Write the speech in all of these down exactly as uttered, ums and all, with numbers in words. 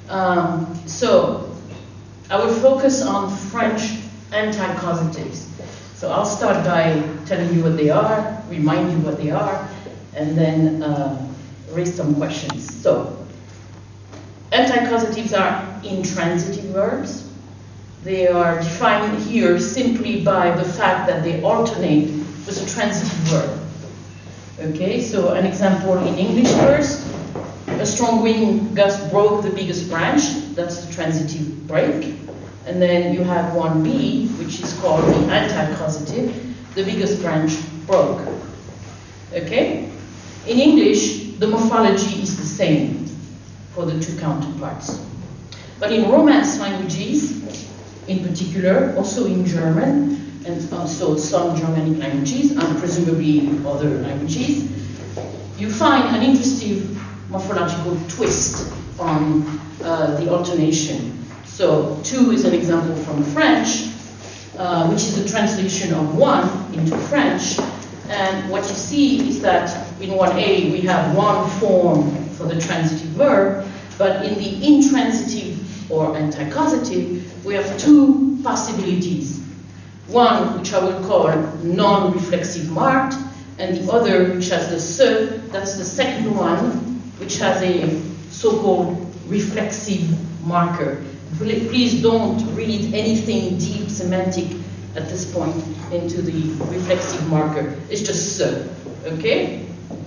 Um, so I will focus on French anti-causatives. So I'll start by telling you what they are, remind you what they are, and then uh, raise some questions. So anti-causatives are intransitive verbs. They are defined here simply by the fact that they alternate with a transitive verb. Okay, so an example in English first. A strong wind gust broke the biggest branch. That's the transitive break. And then you have one B, which is called the anti-causative. The biggest branch broke. Okay? In English, the morphology is the same for the two counterparts. But in Romance languages, in particular, also in German, and also some Germanic languages, and presumably other languages, you find an interesting morphological twist on uh, the alternation. So two is an example from French, uh, which is a translation of one into French. And what you see is that in one A we have one form for the transitive verb, but in the intransitive or anti-causative we have two possibilities. One which I will call non-reflexive marked, and the other which has the se, that's the second one, which has a so-called reflexive marker. Please don't read anything deep semantic at this point into the reflexive marker. It's just se, okay?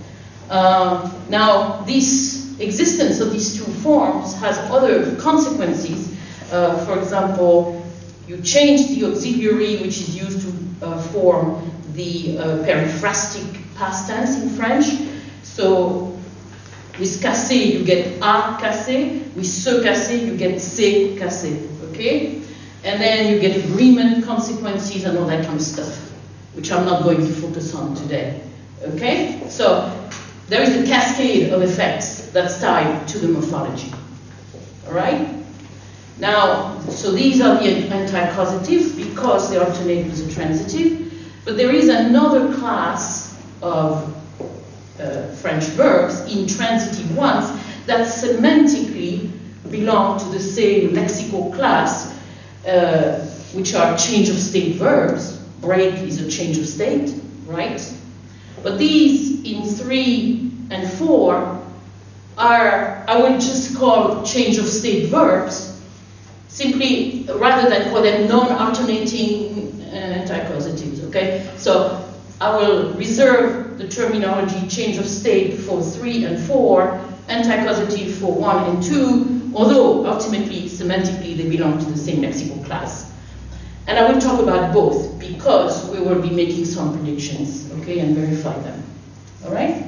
Uh, now, this existence of these two forms has other consequences. Uh, for example, you change the auxiliary, which is used to uh, form the uh, periphrastic past tense in French. So with cassé, you get a cassé. With se cassé, you get se cassé. Okay? And then you get agreement consequences and all that kind of stuff, which I'm not going to focus on today. Okay? So there is a cascade of effects that's tied to the morphology. All right? Now, so these are the anti-causatives because they alternate with the transitive. But there is another class of uh, French verbs, intransitive ones, that semantically belong to the same lexical class, uh, which are change of state verbs. Break is a change of state, right? But these in three and four are, I would just call change of state verbs, simply rather than call them non-alternating uh, anti-causatives, okay? So I will reserve the terminology change of state for three and four, anti-causative for one and two, although ultimately, semantically, they belong to the same lexical class. And I will talk about both because we will be making some predictions, okay, and verify them, all right?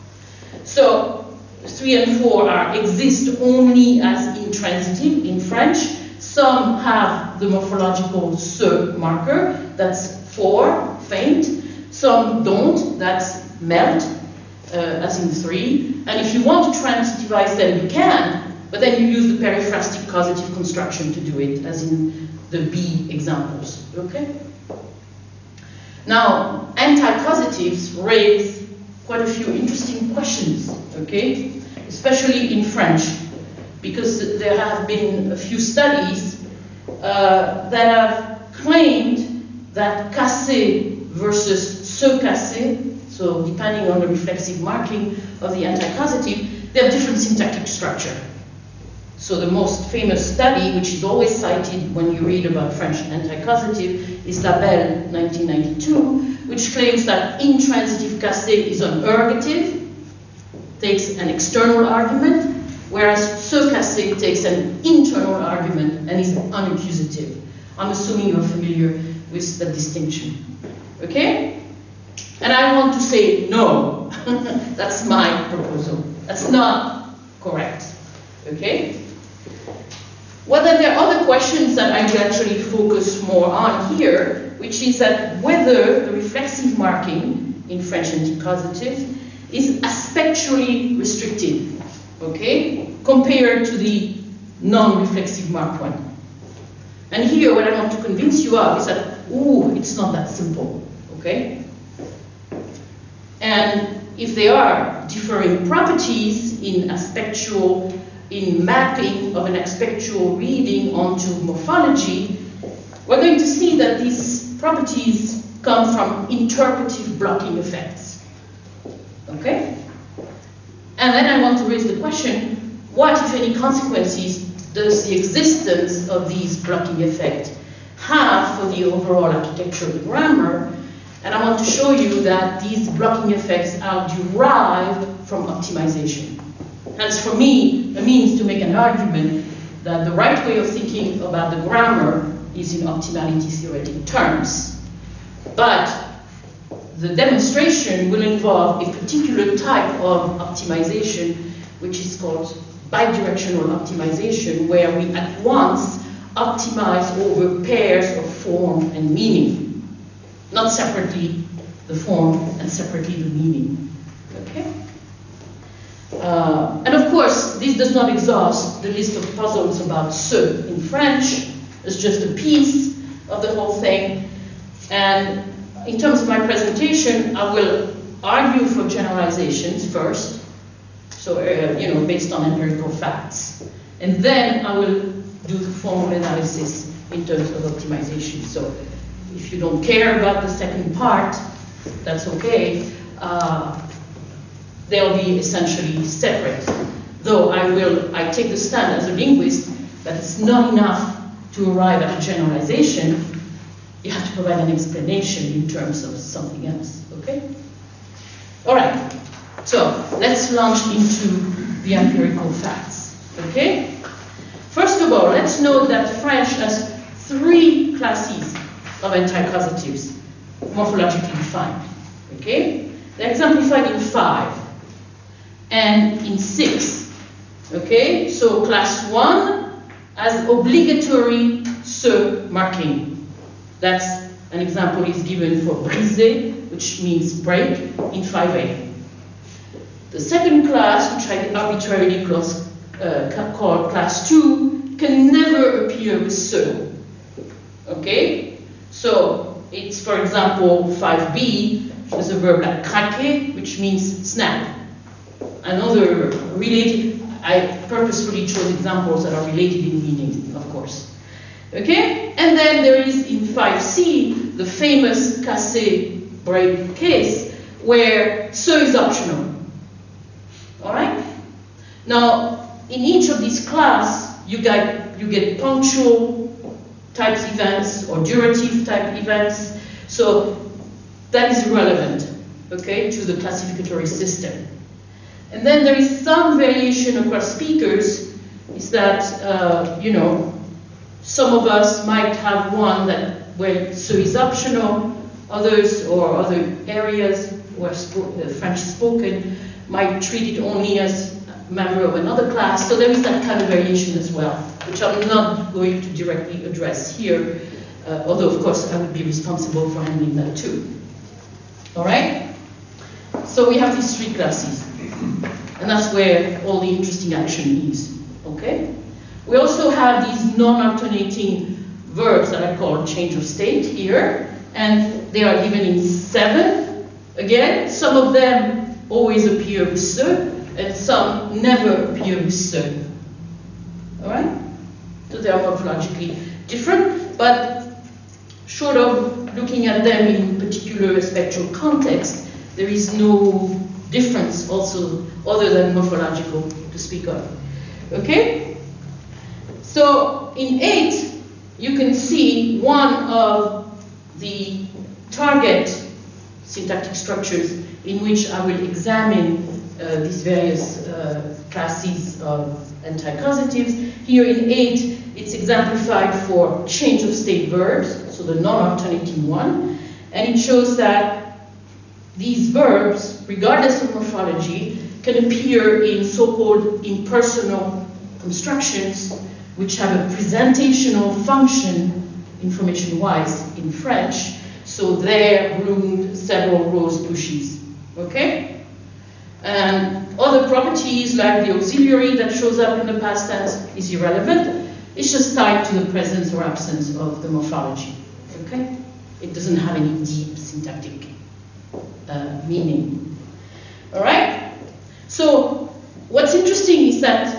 So three and four are exist only as intransitive in French. Some have the morphological se marker, that's for, faint. Some don't, that's melt, uh, as in three. And if you want to transitivize them, you can, but then you use the periphrastic causative construction to do it, as in the B examples, okay? Now, anti-causatives raise quite a few interesting questions, okay? Especially in French, because there have been a few studies uh, that have claimed that cassé versus se cassé, so depending on the reflexive marking of the anti-causative, they have different syntactic structure. So the most famous study, which is always cited when you read about French anti-causative, is Labelle, nineteen ninety-two, which claims that intransitive cassé is an ergative, takes an external argument, whereas se cassé takes an internal argument and is unaccusative. I'm assuming you're familiar with the distinction. Okay? And I want to say no. That's my proposal. That's not correct. Okay? Well, then there are other questions that I will actually focus more on here, which is that whether the reflexive marking in French anti-causative is aspectually restricted, okay, compared to the non-reflexive marked one. And here, what I want to convince you of is that, ooh, it's not that simple, okay? And if there are differing properties in aspectual in mapping of an aspectual reading onto morphology, we're going to see that these properties come from interpretive blocking effects. Okay? And then I want to raise the question, what, if any, consequences does the existence of these blocking effects have for the overall architecture of the grammar? And I want to show you that these blocking effects are derived from optimization. Hence, for me, a means to make an argument that the right way of thinking about the grammar is in optimality theoretic terms. But the demonstration will involve a particular type of optimization, which is called bidirectional optimization, where we at once optimize over pairs of form and meaning, not separately the form and separately the meaning. Okay? Uh, and of course, this does not exhaust the list of puzzles about ce in French. It's just a piece of the whole thing. And in terms of my presentation, I will argue for generalizations first, so uh, you know, based on empirical facts, and then I will do the formal analysis in terms of optimization. So if you don't care about the second part, that's okay. Uh, they'll be essentially separate. Though I will, I take the stand as a linguist that it's not enough to arrive at a generalization. You have to provide an explanation in terms of something else, okay? All right, so let's launch into the empirical facts, okay? First of all, let's note that French has three classes of anticausatives, morphologically defined, okay? They're exemplified in five and in six, okay? So class one has obligatory ce marking. That's an example is given for briser, which means break, in five A. The second class, which I arbitrarily close, uh, call class two, can never appear with ce. Okay? So it's, for example, five B, with a verb like craquer, which means snap. Another related, I purposefully chose examples that are related in meaning, of course. Okay? And then there is in five C, the famous cassé break case, where ce is optional. All right? Now, in each of these classes, you get, you get punctual types events or durative type events. So that is relevant, okay, to the classificatory system. And then there is some variation across speakers, is that, uh, you know, some of us might have one that where ce is optional, others or other areas where spo uh, French is spoken might treat it only as a member of another class. So there is that kind of variation as well, which I'm not going to directly address here, uh, although of course I would be responsible for handling that too. All right? So we have these three classes, and that's where all the interesting action is, okay? We also have these non-alternating verbs that I call change of state here, and they are given in seven. Again, some of them always appear with ce, and some never appear with ce. All right? So they are morphologically different, but short of looking at them in particular spectral context, there is no difference also other than morphological to speak of. Okay? So in eight, you can see one of the target syntactic structures in which I will examine uh, these various uh, classes of anticausatives. Here in eight, it's exemplified for change of state verbs, so the non-alternating one, and it shows that these verbs, regardless of morphology, can appear in so-called impersonal constructions, which have a presentational function, information-wise, in French. So there bloomed several rose bushes, okay? And other properties, like the auxiliary that shows up in the past tense, is irrelevant. It's just tied to the presence or absence of the morphology, okay? It doesn't have any deep syntactic uh, meaning, all right? So what's interesting is that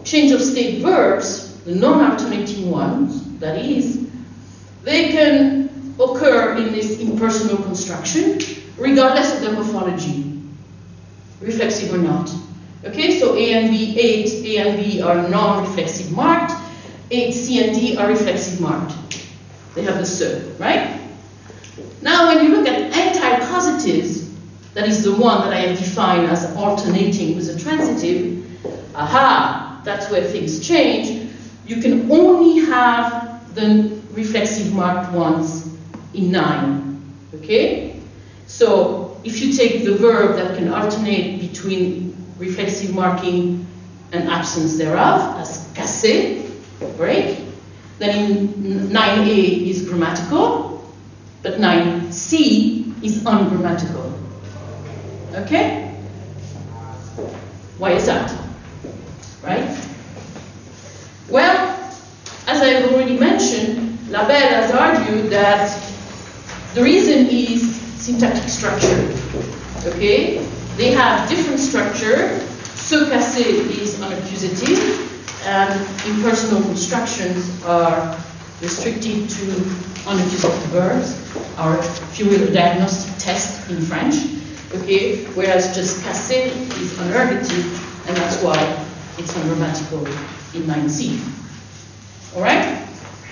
change of state verbs, the non-alternating ones, that is, they can occur in this impersonal construction regardless of their morphology, reflexive or not. Okay, so A and B, eight, A and B are non-reflexive marked, eight, C and D are reflexive marked. They have the se, right? Now when you look at anti-causatives, that is the one that I have defined as alternating with a transitive, aha, that's where things change. You can only have the reflexive marked ones in nine, okay? So if you take the verb that can alternate between reflexive marking and absence thereof, as casser, break, then in nine A is grammatical, but nine C is ungrammatical. Okay? Why is that? Right? Well, as I have already mentioned, Labelle has argued that the reason is syntactic structure. Okay? They have different structure. Se casser is unaccusative, and impersonal constructions are restricted to unaccusative verbs, or if you will, a diagnostic test in French. Okay? Whereas just casser is unergative, and that's why it's ungrammatical in nine C. All right?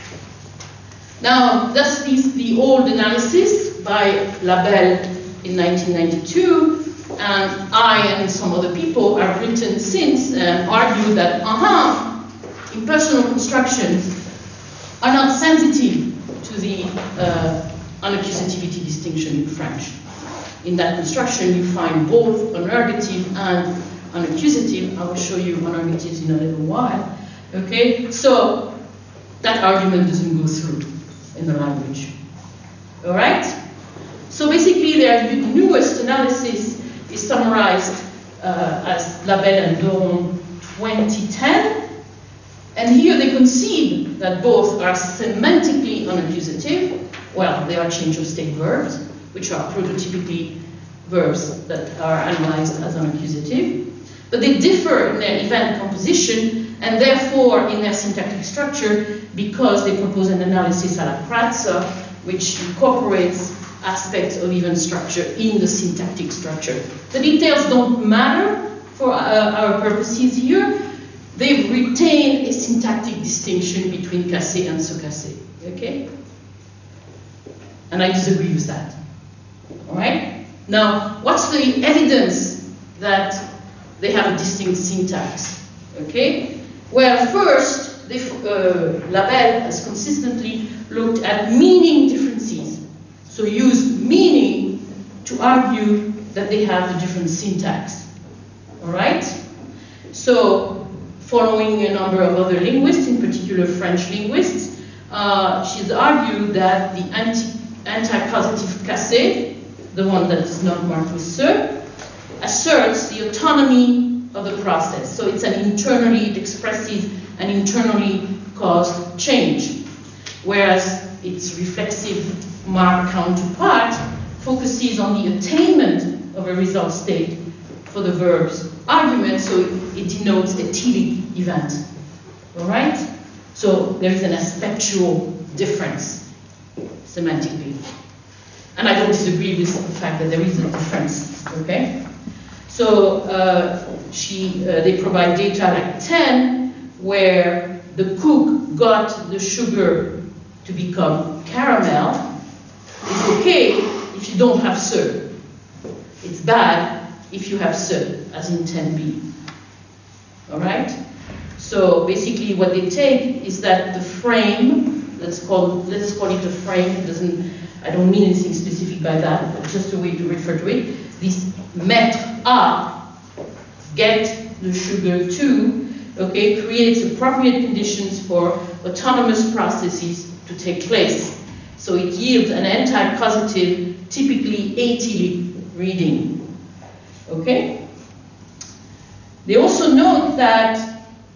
Now, this is the old analysis by Labelle in nineteen ninety-two, and I and some other people have written since and argued that, uh-huh, impersonal constructions are not sensitive to the uh, unaccusativity distinction in French. In that construction, you find both unergative and unaccusative. I will show you unergatives in a little while. Okay, so that argument doesn't go through in the language. All right? So basically, their newest analysis is summarized uh, as Labelle and Doron twenty ten. And here they concede that both are semantically unaccusative. Well, they are change of state verbs, which are prototypically verbs that are analyzed as unaccusative. But they differ in their event composition and therefore in their syntactic structure because they propose an analysis a la Kratzer, which incorporates aspects of event structure in the syntactic structure. The details don't matter for uh, our purposes here. They've retained a syntactic distinction between casser and se casser, okay? And I disagree with that, all right? Now, what's the evidence that they have a distinct syntax, okay? Well, first, they, uh, Labelle has consistently looked at meaning differences. So use meaning to argue that they have a different syntax, all right? So, following a number of other linguists, in particular French linguists, uh, she's argued that the anti, anti-causative casser, the one that is not marked with se, asserts the autonomy of the process. So it's an internally, it expresses an internally caused change, whereas its reflexive mark counterpart focuses on the attainment of a result state for the verb's argument, so it denotes a telic event. All right? So there is an aspectual difference semantically. And I don't disagree with the fact that there is a difference, okay? So uh, she, uh, they provide data like ten, where the cook got the sugar to become caramel. It's okay if you don't have se. It's bad if you have se, as in ten B. All right? So basically what they take is that the frame, let's call, let's call it a frame, it doesn't, I don't mean anything specific by that, but just a way to refer to it. This mettre A, get the sugar to, okay, creates appropriate conditions for autonomous processes to take place. So it yields an anti-causative, typically atelic reading. Okay? They also note that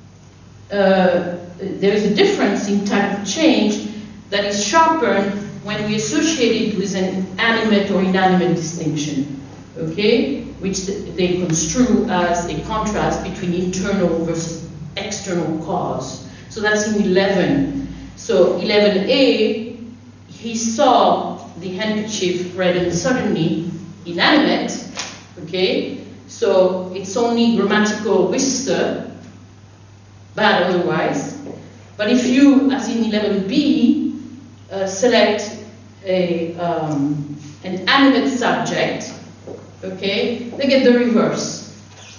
uh, there is a difference in type of change that is sharpened when we associate it with an animate or inanimate distinction, okay? Which they construe as a contrast between internal versus external external cause. So that's in eleven. So eleven A, he saw the handkerchief redden suddenly, inanimate, okay? So it's only grammatical with the, bad otherwise. But if you, as in eleven B, uh, select a, um, an animate subject, okay, they get the reverse.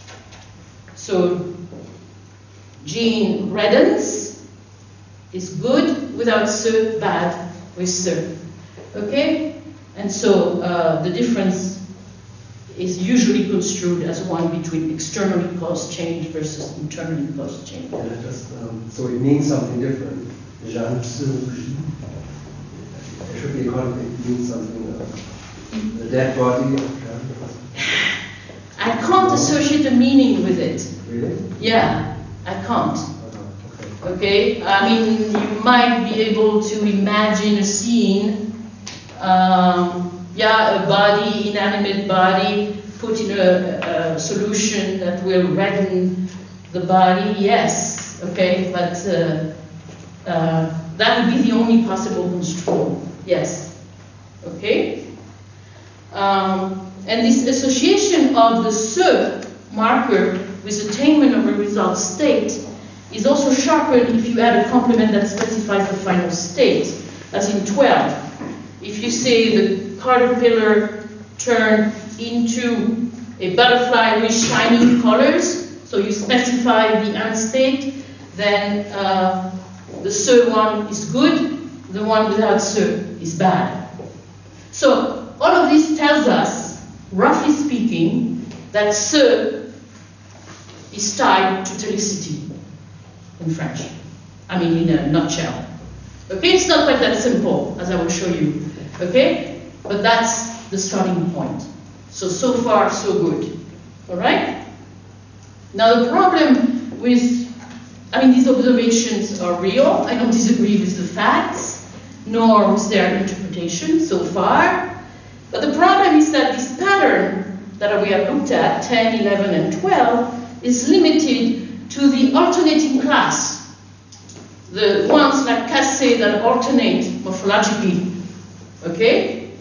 So Jean reddens is good without se, bad with se. Okay? And so uh, the difference is usually construed as one between externally caused change versus internally caused change. Yeah, just, um, so it means something different. Jean, it should be called, it means something, uh, the dead body of Jean. I can't associate a meaning with it. Really? Yeah, I can't. Uh-huh. Okay? Okay. I mean, you might be able to imagine a scene. Um, yeah, a body, inanimate body, put in a, a solution that will redden the body, yes, okay, but uh, uh, that would be the only possible construal, yes, okay. Um, and this association of the se marker with attainment of a result state is also sharpened if you add a complement that specifies the final state, as in twelve. If you say the caterpillar turned into a butterfly with shiny colors, so you specify the end state, then uh, the se one is good, the one without se is bad. So all of this tells us, roughly speaking, that se is tied to telicity in French. I mean, in a nutshell. Okay, it's not quite that simple, as I will show you. Okay, but that's the starting point. So, so far, so good. All right? Now, the problem with, I mean, these observations are real. I don't disagree with the facts, nor with their interpretation so far. But the problem is that this pattern that we have looked at, ten, eleven, and twelve, is limited to the alternating class. The ones like Cassé that alternate morphologically, okay?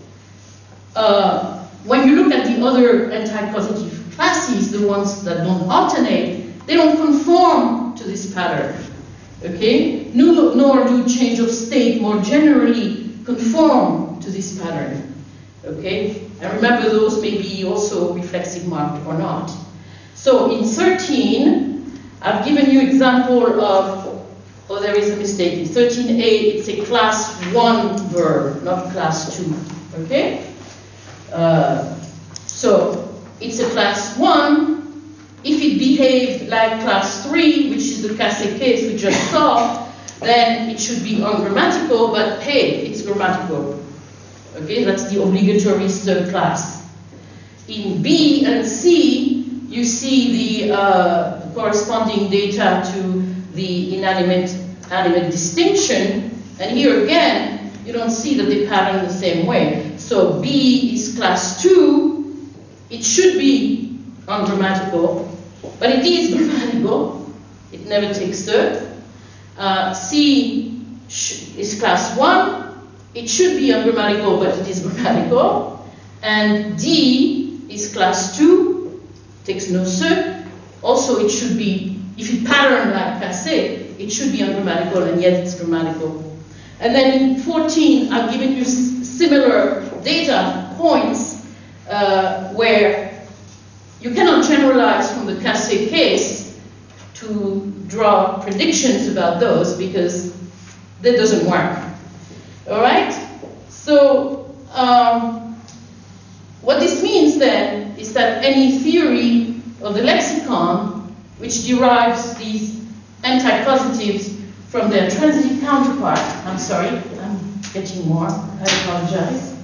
Uh, when you look at the other anti-causative classes, the ones that don't alternate, they don't conform to this pattern, okay? Nor, nor do change of state more generally conform to this pattern, okay? And remember, those may be also reflexive marked or not. So in thirteen, I've given you example of, oh, there is a mistake. In thirteen A, it's a class one verb, not class two, okay? Uh, so it's a class one. If it behaved like class three, which is the Cassé case we just saw, then it should be ungrammatical, but hey, it's grammatical. Okay, that's the obligatory subclass. In B and C, you see the uh, corresponding data to the inanimate animate distinction, and here again you don't see that they pattern the same way. So B is class two, it should be ungrammatical, but it is grammatical, it never takes third. Uh, C is class one, it should be ungrammatical, but it is grammatical. And D is class two, takes no se, also it should be, if it patterned like Cassé, it should be ungrammatical, and yet it's grammatical. And then in fourteen, I've given you similar data points uh, where you cannot generalize from the Cassé case to draw predictions about those, because that doesn't work. All right? So um, what this means then is that any theory of the lexicon which derives these anti-causatives from their transitive counterpart, I'm sorry, I'm getting more, I apologize,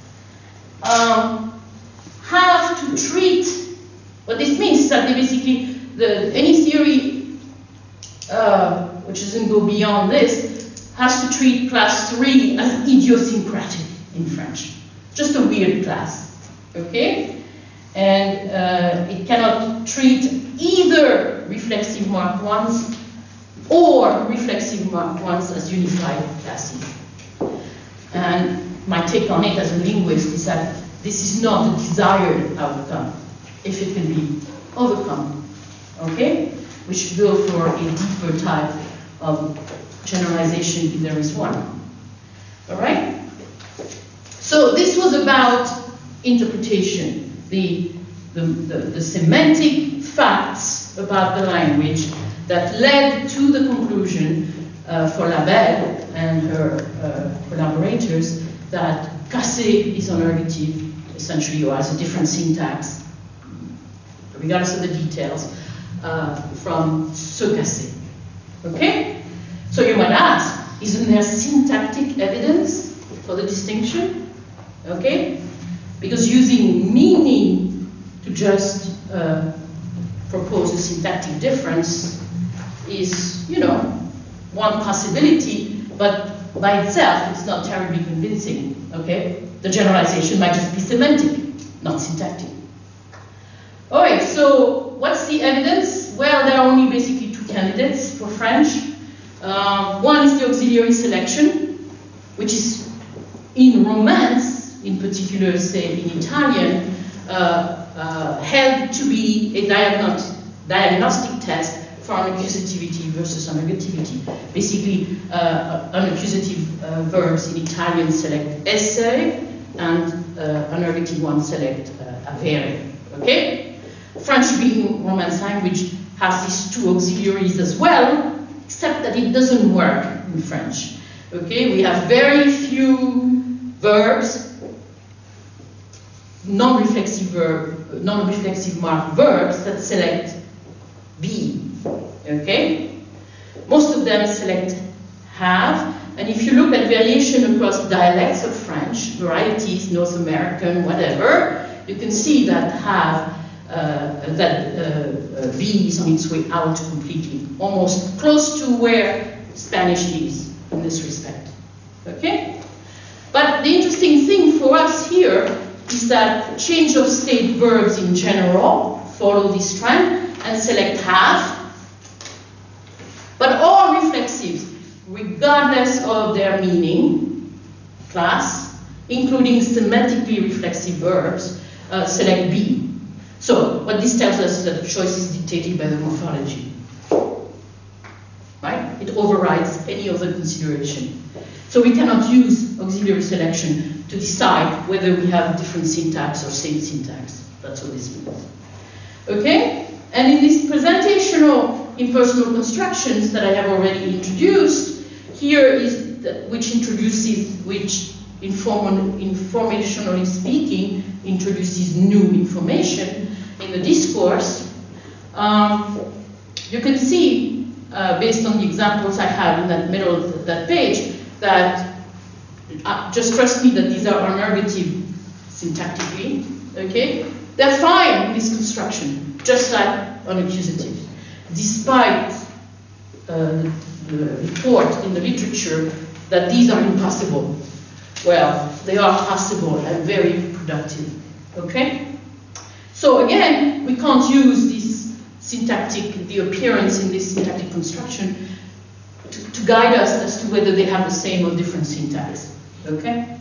um, have to treat, what this means is that they basically, the, any theory uh, which doesn't go beyond this, has to treat class three as idiosyncratic in French. Just a weird class, okay? And uh, it cannot treat either reflexive marked ones or reflexive ones as unified classes. And my take on it as a linguist is that this is not the desired outcome, if it can be overcome. Okay? We should go for a deeper type of generalization if there is one. All right? So this was about interpretation, the, the, the, the semantic facts about the language that led to the conclusion uh, for Labelle and her uh, collaborators that cassé is unergative, essentially, or has a different syntax, regardless of the details, uh, from se casser. Okay? So you might ask, isn't there syntactic evidence for the distinction? Okay? Because using meaning to just uh, propose a syntactic difference is, you know, one possibility, but by itself it's not terribly convincing. Okay? The generalization might just be semantic, not syntactic. Alright, so what's the evidence? Well, there are only basically two candidates for French. Uh, one is the auxiliary selection, which is in Romance, in particular, say in Italian, uh, uh, held to be a diagnostic, diagnostic test for unaccusativity versus unergativity. Basically, uh, unaccusative uh, verbs in Italian select essere, and uh, unergative ones select uh, avere. Okay? French being Romance language has these two auxiliaries as well, except that it doesn't work in French. Okay? We have very few verbs, non-reflexive verb, non-reflexive marked verbs that select be. Okay? Most of them select have, and if you look at variation across dialects of French, varieties, North American, whatever, you can see that have, uh, that uh, uh, be is on its way out completely, almost close to where Spanish is in this respect. Okay? But the interesting thing for us here is that change of state verbs in general follow this trend and select have, but all reflexives, regardless of their meaning, class, including semantically reflexive verbs, uh, select be. So what this tells us is that the choice is dictated by the morphology. Right? It overrides any other consideration. So we cannot use auxiliary selection to decide whether we have different syntax or same syntax. That's what this means. Okay? And in these presentational impersonal constructions that I have already introduced, here is the, which introduces, which informal, informationally speaking, introduces new information in the discourse. Um, you can see, uh, based on the examples I have in that middle of that page, that uh, just trust me that these are unergative syntactically, okay? They're fine in this construction, just like unaccusative, despite uh, the report in the literature that these are impossible. Well, they are possible and very productive, okay? So again, we can't use this syntactic, the appearance in this syntactic construction to, to guide us as to whether they have the same or different syntax, okay?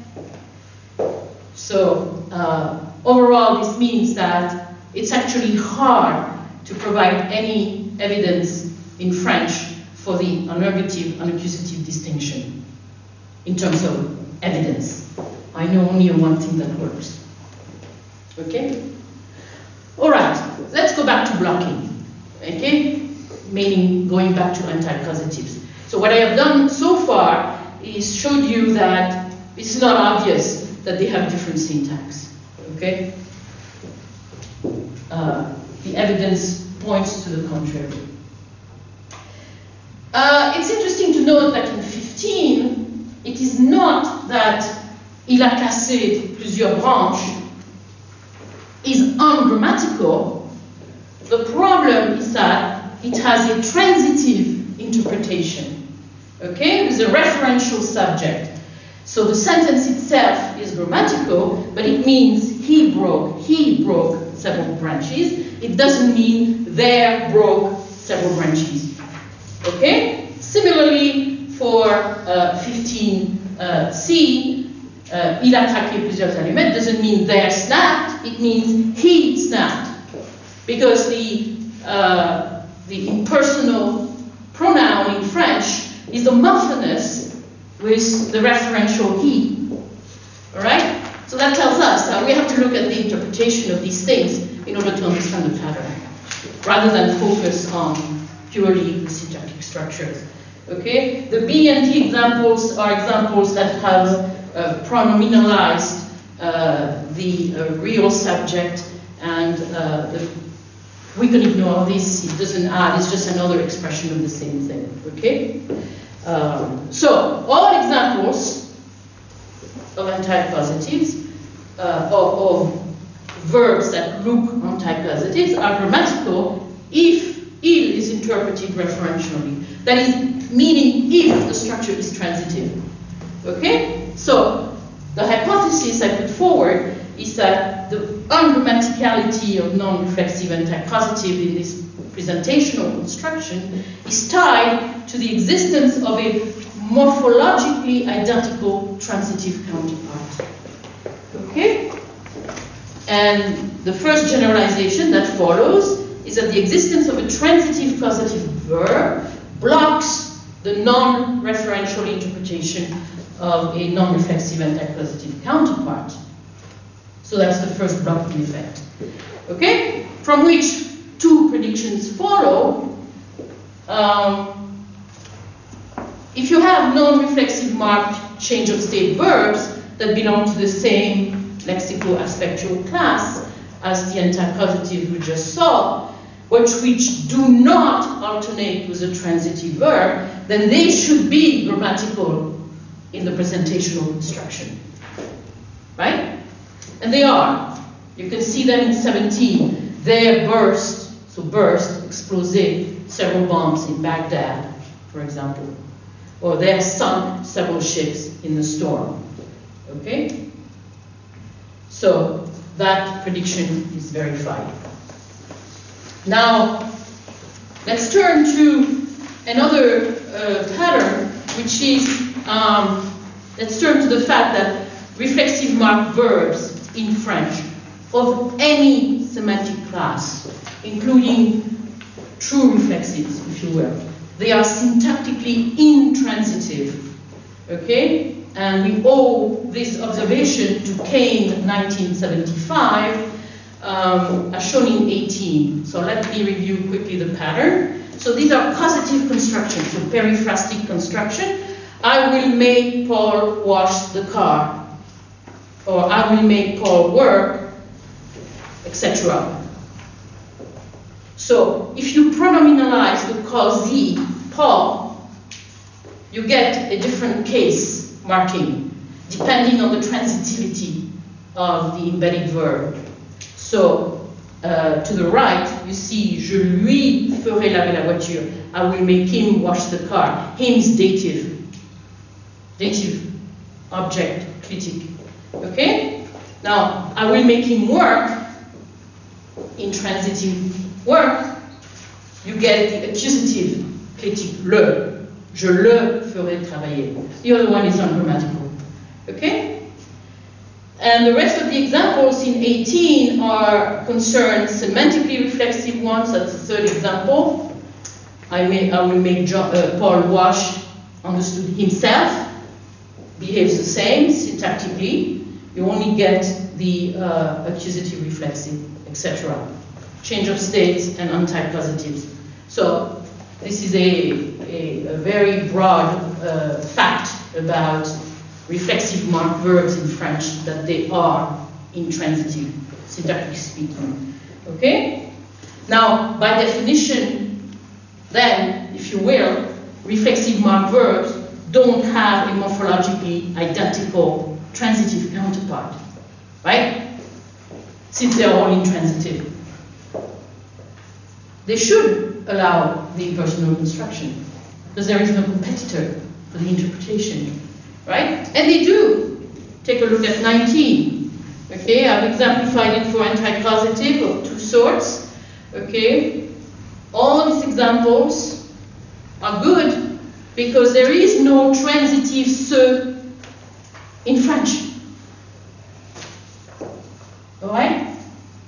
So uh, overall, this means that it's actually hard to provide any evidence in French for the unergative, unaccusative distinction in terms of evidence. I know only one thing that works. Okay? All right, let's go back to blocking. Okay? Meaning going back to anti-causatives. So what I have done so far is showed you that it's not obvious that they have different syntax. Okay? Uh, the evidence points to the contrary. Uh, it's interesting to note that in fifteen, it is not that il a cassé plusieurs branches is ungrammatical. The problem is that it has a transitive interpretation, okay, with a referential subject. So the sentence itself is grammatical, but it means he broke, he broke several branches. It doesn't mean there broke several branches. Okay? Similarly, for uh, fifteen C, uh, il a craqué plusieurs allumettes doesn't mean they snapped, it means he snapped. Because the, uh, the impersonal pronoun in French is homophonous with the referential he. Alright? So that tells us that we have to look at the interpretation of these things in order to understand the pattern, rather than focus on purely the syntactic structures. Okay? The B and T examples are examples that have uh, pronominalized uh, the uh, real subject, and uh, the, we can ignore this, it doesn't add, it's just another expression of the same thing. Okay? Um, so, all examples of antipositives, uh, or, or verbs that look antipositives are grammatical if il is interpreted referentially. That is, meaning if the structure is transitive. Okay? So, the hypothesis I put forward is that the ungrammaticality of non-reflexive antipositive in this presentational construction is tied to the existence of a morphologically identical transitive counterpart. Okay? And the first generalization that follows is that the existence of a transitive causative verb blocks the non-referential interpretation of a non-reflexive antipositive counterpart. So that's the first blocking effect. Okay? From which two predictions follow. Um, If you have non-reflexive marked change of state verbs that belong to the same lexico-aspectual class as the antipositive we just saw, but which do not alternate with a transitive verb, then they should be grammatical in the presentational construction. Right? And they are. You can see them in seventeen. They burst, so burst, explosé, several bombs in Baghdad, for example. Or they have sunk several ships in the storm. Okay? So that prediction is verified. Now, let's turn to another uh, pattern, which is, um, let's turn to the fact that reflexive marked verbs in French of any semantic class, including true reflexives, if you will, they are syntactically intransitive, okay? And we owe this observation to Kane in nineteen seventy-five, um, as shown in eighteen. So let me review quickly the pattern. So these are causative constructions, so periphrastic construction. I will make Paul wash the car, or I will make Paul work, et cetera. So if you pronominalize the causee, Paul, you get a different case marking, depending on the transitivity of the embedded verb. So, uh, to the right, you see, je lui ferai laver la voiture. I will make him wash the car. Him is dative. Dative object, critique. Okay? Now, I will make him work, intransitive work, you get the accusative critique, le. Je le ferai travailler. The other one is ungrammatical. Okay? And the rest of the examples in eighteen are concerned semantically reflexive ones. That's the third example. I, may, I will make John, uh, Paul wash, understood himself, behaves the same syntactically. You only get the uh, accusative reflexive, et cetera. Change of states and antipositives. So this is a, a, a very broad uh, fact about reflexive marked verbs in French, that they are intransitive, syntactically speaking. Okay? Now, by definition, then, if you will, reflexive marked verbs don't have a morphologically identical transitive counterpart, right? Since they're all intransitive. They should allow the impersonal construction, because there is no competitor for the interpretation, right? And they do. Take a look at nineteen. Okay, I've exemplified it for anti-causative of two sorts. Okay, all these examples are good because there is no transitive se in French. All right?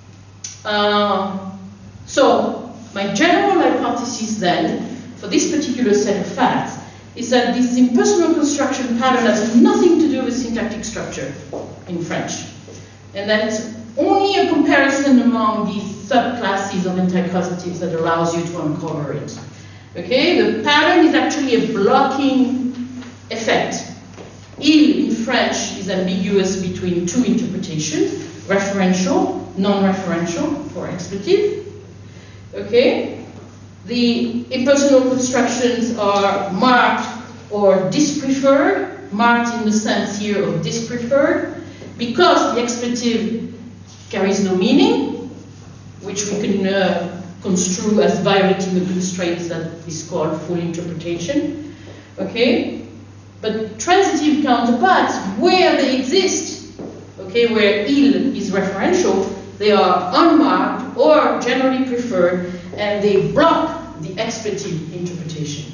Uh, so, my general hypothesis then, for this particular set of facts, is that this impersonal construction pattern has nothing to do with syntactic structure in French. And that it's only a comparison among these subclasses of anticausatives that allows you to uncover it. Okay, the pattern is actually a blocking effect. Il in French is ambiguous between two interpretations, referential, non-referential for expletive. Okay, the impersonal constructions are marked or dispreferred, marked in the sense here of dispreferred, because the expletive carries no meaning, which we can uh, construe as violating the constraints that is called full interpretation. Okay, but transitive counterparts, where they exist, okay, where il is referential, they are unmarked or generally preferred, and they block the expletive interpretation.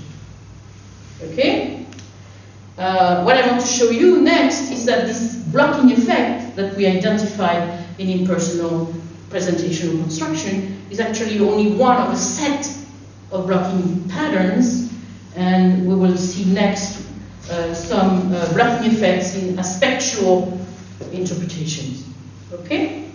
Okay? Uh, what I want to show you next is that this blocking effect that we identified in impersonal presentational construction is actually only one of a set of blocking patterns, and we will see next uh, some uh, blocking effects in aspectual interpretations. Okay?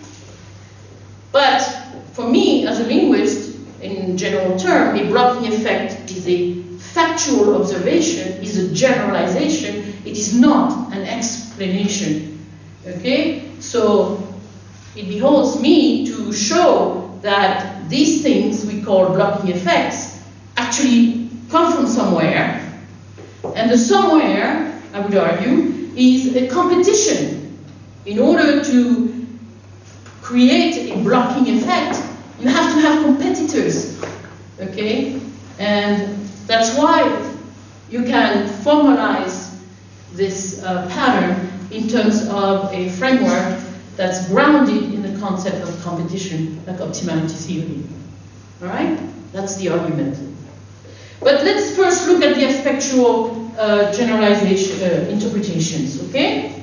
But for me, as a linguist, in general term, a blocking effect is a factual observation, is a generalization, it is not an explanation. Okay? So it beholds me to show that these things we call blocking effects actually come from somewhere, and the somewhere, I would argue, is a competition. In order to create a blocking effect, you have to have competitors, okay? And that's why you can formalize this uh, pattern in terms of a framework that's grounded in the concept of competition, like optimality theory. All right? That's the argument. But let's first look at the aspectual uh, generalization uh, interpretations, okay?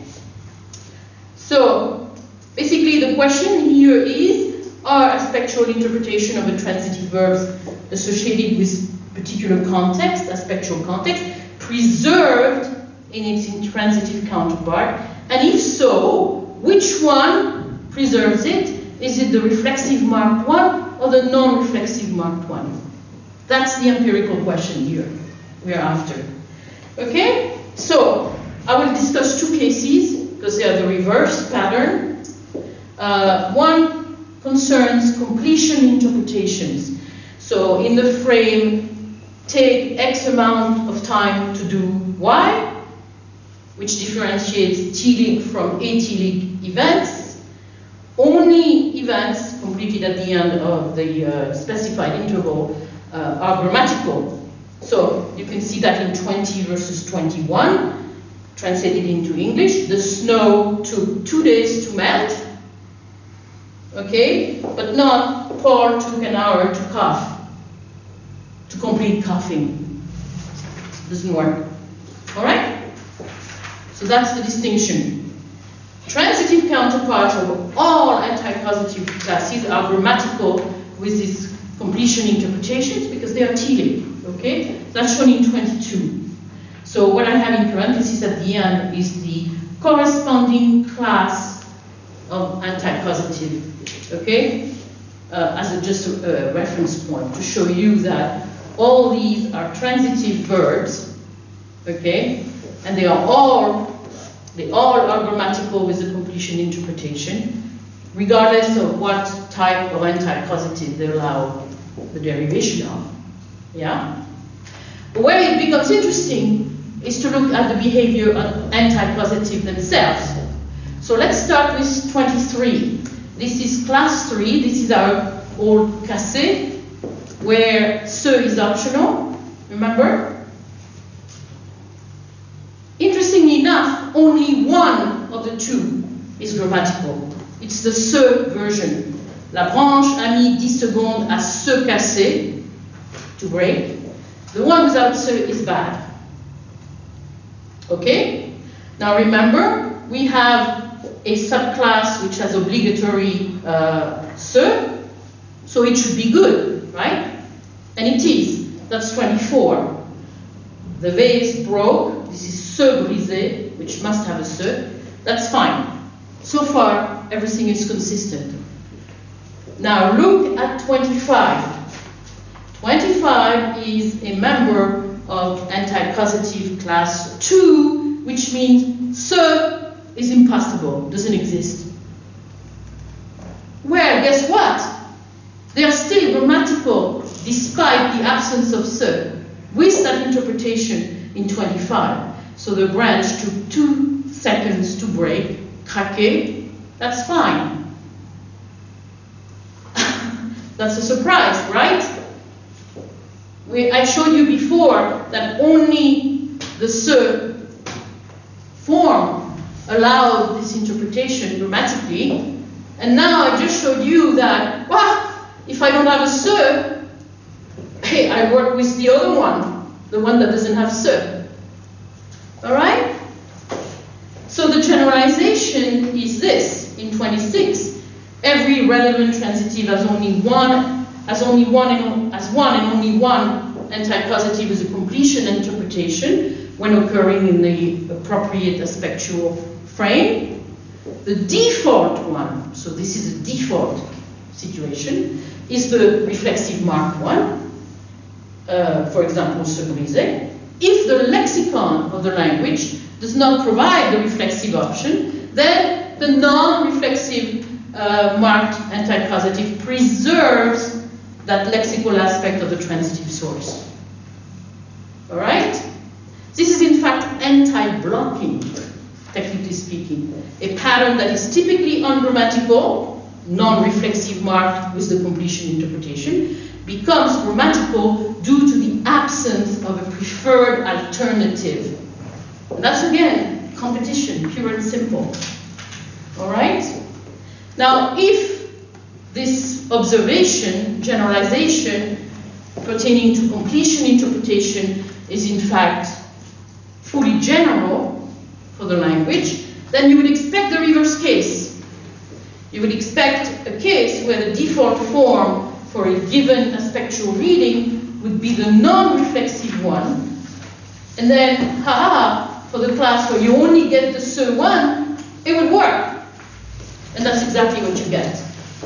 So, basically the question here is, are aspectual interpretation of a transitive verbs associated with particular context, aspectual context, preserved in its intransitive counterpart? And if so, which one preserves it? Is it the reflexive marked one or the non-reflexive marked one? That's the empirical question here we are after. Okay? So, I will discuss two cases because they are the reverse pattern. Uh, one concerns completion interpretations. So, in the frame, take X amount of time to do Y, which differentiates telic from atelic events. Only events completed at the end of the uh, specified interval uh, are grammatical. So you can see that in twenty versus twenty-one, translated into English. The snow took two days to melt, okay, but not Paul took an hour to cough, to complete coughing. Doesn't work. All right? So that's the distinction. Transitive counterparts of all anti-causative classes are grammatical with these completion interpretations because they are telic. Okay? That's shown in twenty-two. So what I have in parentheses at the end is the corresponding class of anti-causative. Okay? Uh, as a, just a, a reference point to show you that all these are transitive verbs. Okay? And they are all, they all are grammatical with the completion interpretation, regardless of what type of anti-causative they allow the derivation of. Yeah? But where it becomes interesting is to look at the behavior of anti-causative themselves. So let's start with twenty-three. This is class three. This is our old cassé, where ce is optional. Remember? Interestingly enough, only one of the two is grammatical. It's the ce version. La branche a mis dix secondes à se casser, to break. The one without se is bad. Okay? Now remember, we have a subclass which has obligatory uh, se, so it should be good, right? And it is. That's twenty-four. The vase broke. This is se brisé, which must have a se. That's fine. So far, everything is consistent. Now look at twenty-five. twenty-five is a member of anti-causative class two, which means se is impossible, doesn't exist. Well, guess what? They are still grammatical despite the absence of se, with that interpretation in twenty-five. So the branch took two seconds to break, craquer, that's fine. That's a surprise, right? We, I showed you before that only the se form allowed this interpretation grammatically, and now I just showed you that, well, if I don't have a se, hey, I work with the other one, the one that doesn't have se. All right? So the generalization is this in twenty-six. Every relevant transitive has only one, has only one, and, has one and only one anti-causative as a completion interpretation when occurring in the appropriate aspectual frame. The default one, so this is a default situation, is the reflexive mark one. Uh, for example, se brisé. If the lexicon of the language does not provide the reflexive option, then the non-reflexive uh, marked anti-causative preserves that lexical aspect of the transitive source. All right? This is in fact anti-blocking, technically speaking. A pattern that is typically ungrammatical, non-reflexive marked with the completion interpretation, becomes grammatical due to the absence of a preferred alternative. And that's again competition, pure and simple. All right? Now, if this observation, generalization, pertaining to completion interpretation is in fact fully general for the language, then you would expect the reverse case. You would expect a case where the default form for a given aspectual reading would be the non-reflexive one, and then, haha, for the class where you only get the se one, it would work. And that's exactly what you get.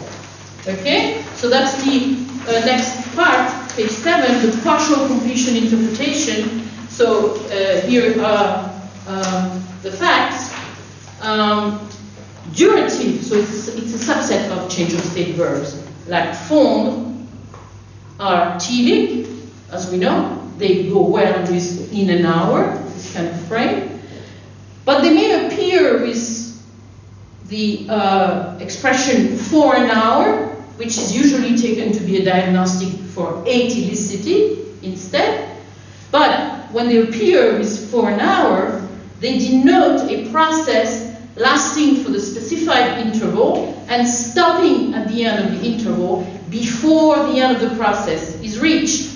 Okay? So that's the uh, next part, page seven, the partial completion interpretation. So uh, here are uh, the facts. Um, durative, so it's, it's a subset of change of state verbs, like fond are telic, as we know. They go well with in an hour, this kind of frame. But they may appear with the uh, expression for an hour, which is usually taken to be a diagnostic for atelicity instead. But when they appear with for an hour, they denote a process lasting for the specified interval and stopping at the end of the interval before the end of the process is reached.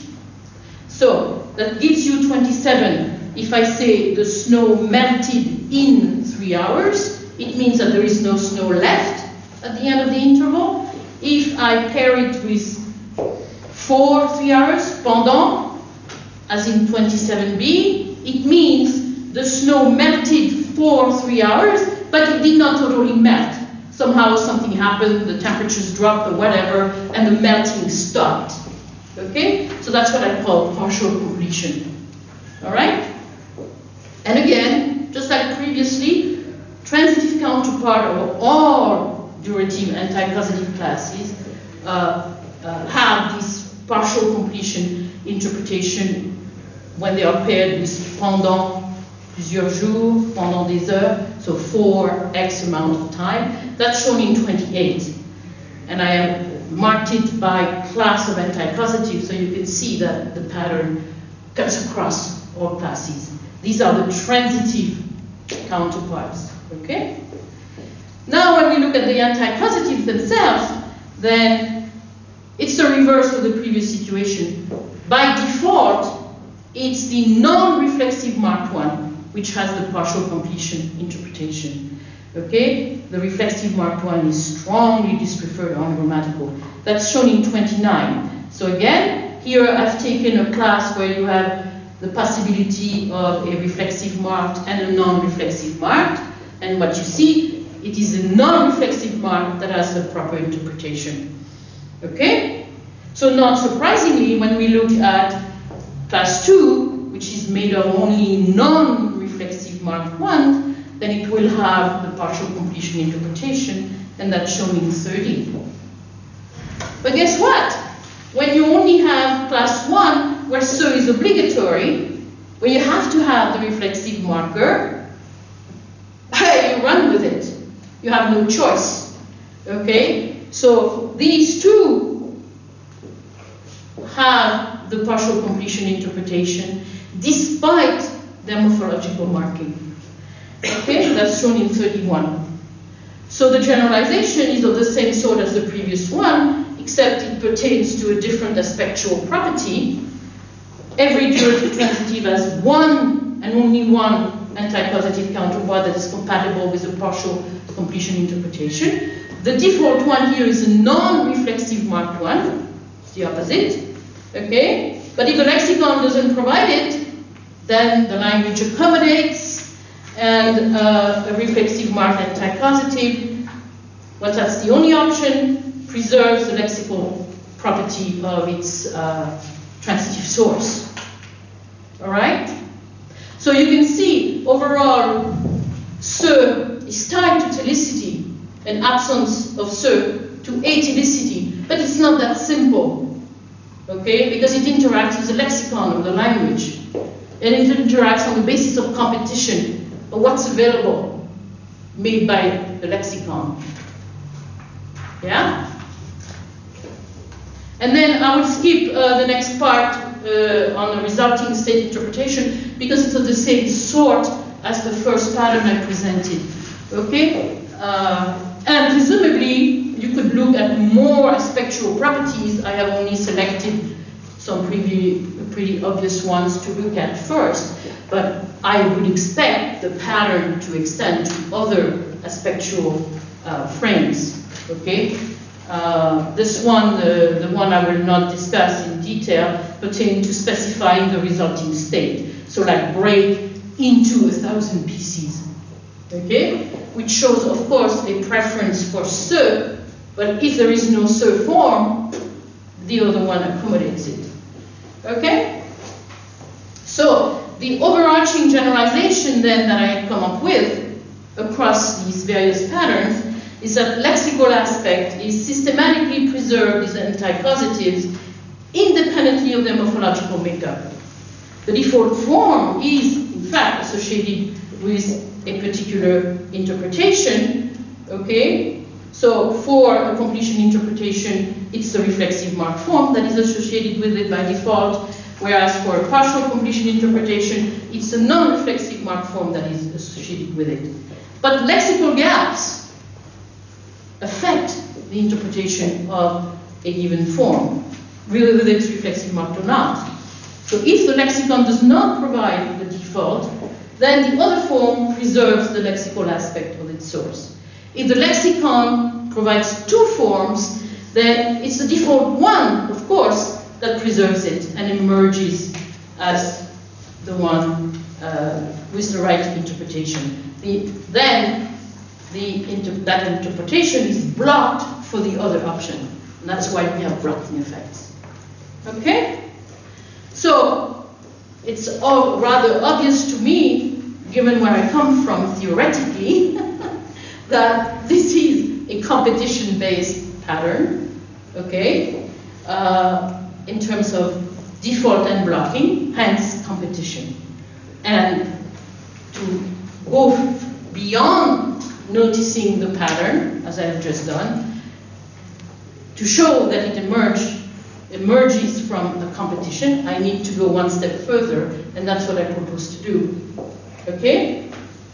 So that gives you twenty-seven. If I say the snow melted in three hours, it means that there is no snow left at the end of the interval. If I pair it with for three hours, pendant, as in twenty-seven b, it means the snow melted for three hours, but it did not totally melt. Somehow something happened, the temperatures dropped or whatever, and the melting stopped. Okay? So that's what I call partial completion. All right? And again, just like previously, transitive counterpart of all durative anti-causative classes uh, uh, have this partial completion interpretation when they are paired with pendant plusieurs jours, pendant des heures, so for X amount of time. That's shown in twenty-eight. And I have marked it by class of anti-causative, so you can see that the pattern cuts across all classes. These are the transitive counterparts, okay? Now when we look at the anti-causatives themselves, then it's the reverse of the previous situation. By default, it's the non-reflexive marked one, which has the partial completion interpretation. Okay? The reflexive marked one is strongly dispreferred on grammatical. That's shown in twenty-nine. So again, here I've taken a class where you have the possibility of a reflexive marked and a non-reflexive marked. And what you see, it is a non-reflexive mark that has the proper interpretation. Okay? So not surprisingly, when we look at class two, which is made of only non-reflexive marked ones, then it will have the partial completion interpretation, and that's shown in thirty. But guess what? When you only have class one, where so is obligatory, where you have to have the reflexive marker, you run with it. You have no choice. Okay? So these two have the partial completion interpretation despite their morphological marking. Okay? That's shown in thirty-one. So the generalization is of the same sort as the previous one, except it pertains to a different aspectual property. Every derivative transitive has one and only one anti-causative counterpart that is compatible with the partial completion interpretation. The default one here is a non-reflexive marked one. It's the opposite. Okay? But if the lexicon doesn't provide it, then the language accommodates, and uh, a reflexive marked anti-causative, well, that's the only option, preserves the lexical property of its uh, transitive source. All right? So you can see, overall, ce is tied to telicity, and absence of ce to atelicity, but it's not that simple, okay? Because it interacts with the lexicon of the language, and it interacts on the basis of competition, of what's available, made by the lexicon. Yeah? And then I will skip uh, the next part uh, on the resulting state interpretation because it's of the same sort as the first pattern I presented. Okay? Uh, and presumably you could look at more aspectual properties. I have only selected some pretty, pretty obvious ones to look at first, but I would expect the pattern to extend to other aspectual uh, frames. Okay? Uh, this one, the, the one I will not discuss in detail, pertain to specifying the resulting state. So like break into a thousand pieces, okay? Which shows, of course, a preference for ce, but if there is no ce form, the other one accommodates it, okay? So the overarching generalization then that I had come up with across these various patterns is that lexical aspect is systematically preserved as anti-causatives independently of their morphological makeup. The default form is, in fact, associated with a particular interpretation, okay? So for a completion interpretation, it's the reflexive marked form that is associated with it by default, whereas for a partial completion interpretation, it's a non-reflexive marked form that is associated with it. But lexical gaps affect the interpretation of a given form, whether it's reflexive marked or not. So if the lexicon does not provide the default, then the other form preserves the lexical aspect of its source. If the lexicon provides two forms, then it's the default one, of course, that preserves it and emerges as the one uh, with the right interpretation. The, then The inter that interpretation is blocked for the other option. And that's why we have blocking effects. Okay? So, it's all rather obvious to me, given where I come from theoretically, that this is a competition-based pattern, okay? Uh, in terms of default and blocking, hence competition. And to go beyond noticing the pattern, as I have just done, to show that it emerged, emerges from a competition, I need to go one step further, and that's what I propose to do. Okay?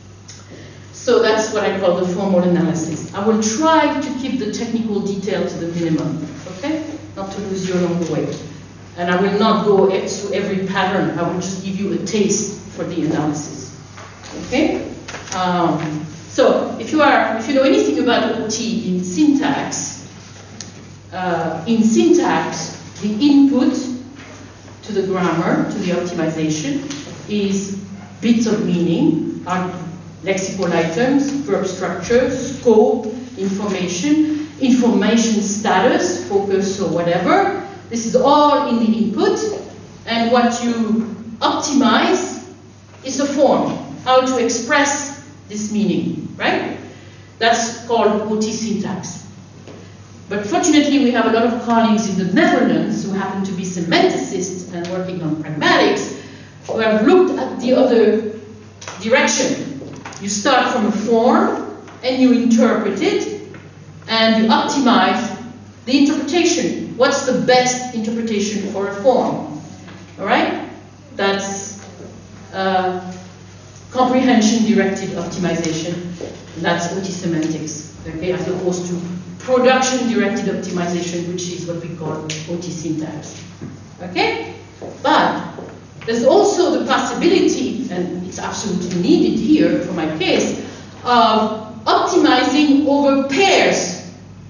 So that's what I call the formal analysis. I will try to keep the technical detail to the minimum, okay? Not to lose you along the way. And I will not go through every pattern. I will just give you a taste for the analysis. Okay? Um, so if you are, if you know anything about O T in syntax, uh, in syntax, the input to the grammar, to the optimization, is bits of meaning, are lexical items, verb structure, scope, information, information status, focus or whatever. This is all in the input, and what you optimize is the form, how to express this meaning, right? That's called O T syntax. But fortunately, we have a lot of colleagues in the Netherlands who happen to be semanticists and working on pragmatics, who have looked at the other direction. You start from a form, and you interpret it, and you optimize the interpretation. What's the best interpretation for a form? All right? That's uh, comprehension-directed optimization. That's O T semantics, okay, as opposed to production-directed optimization, which is what we call O T syntax. Okay? But there's also the possibility, and it's absolutely needed here for my case, of optimizing over pairs,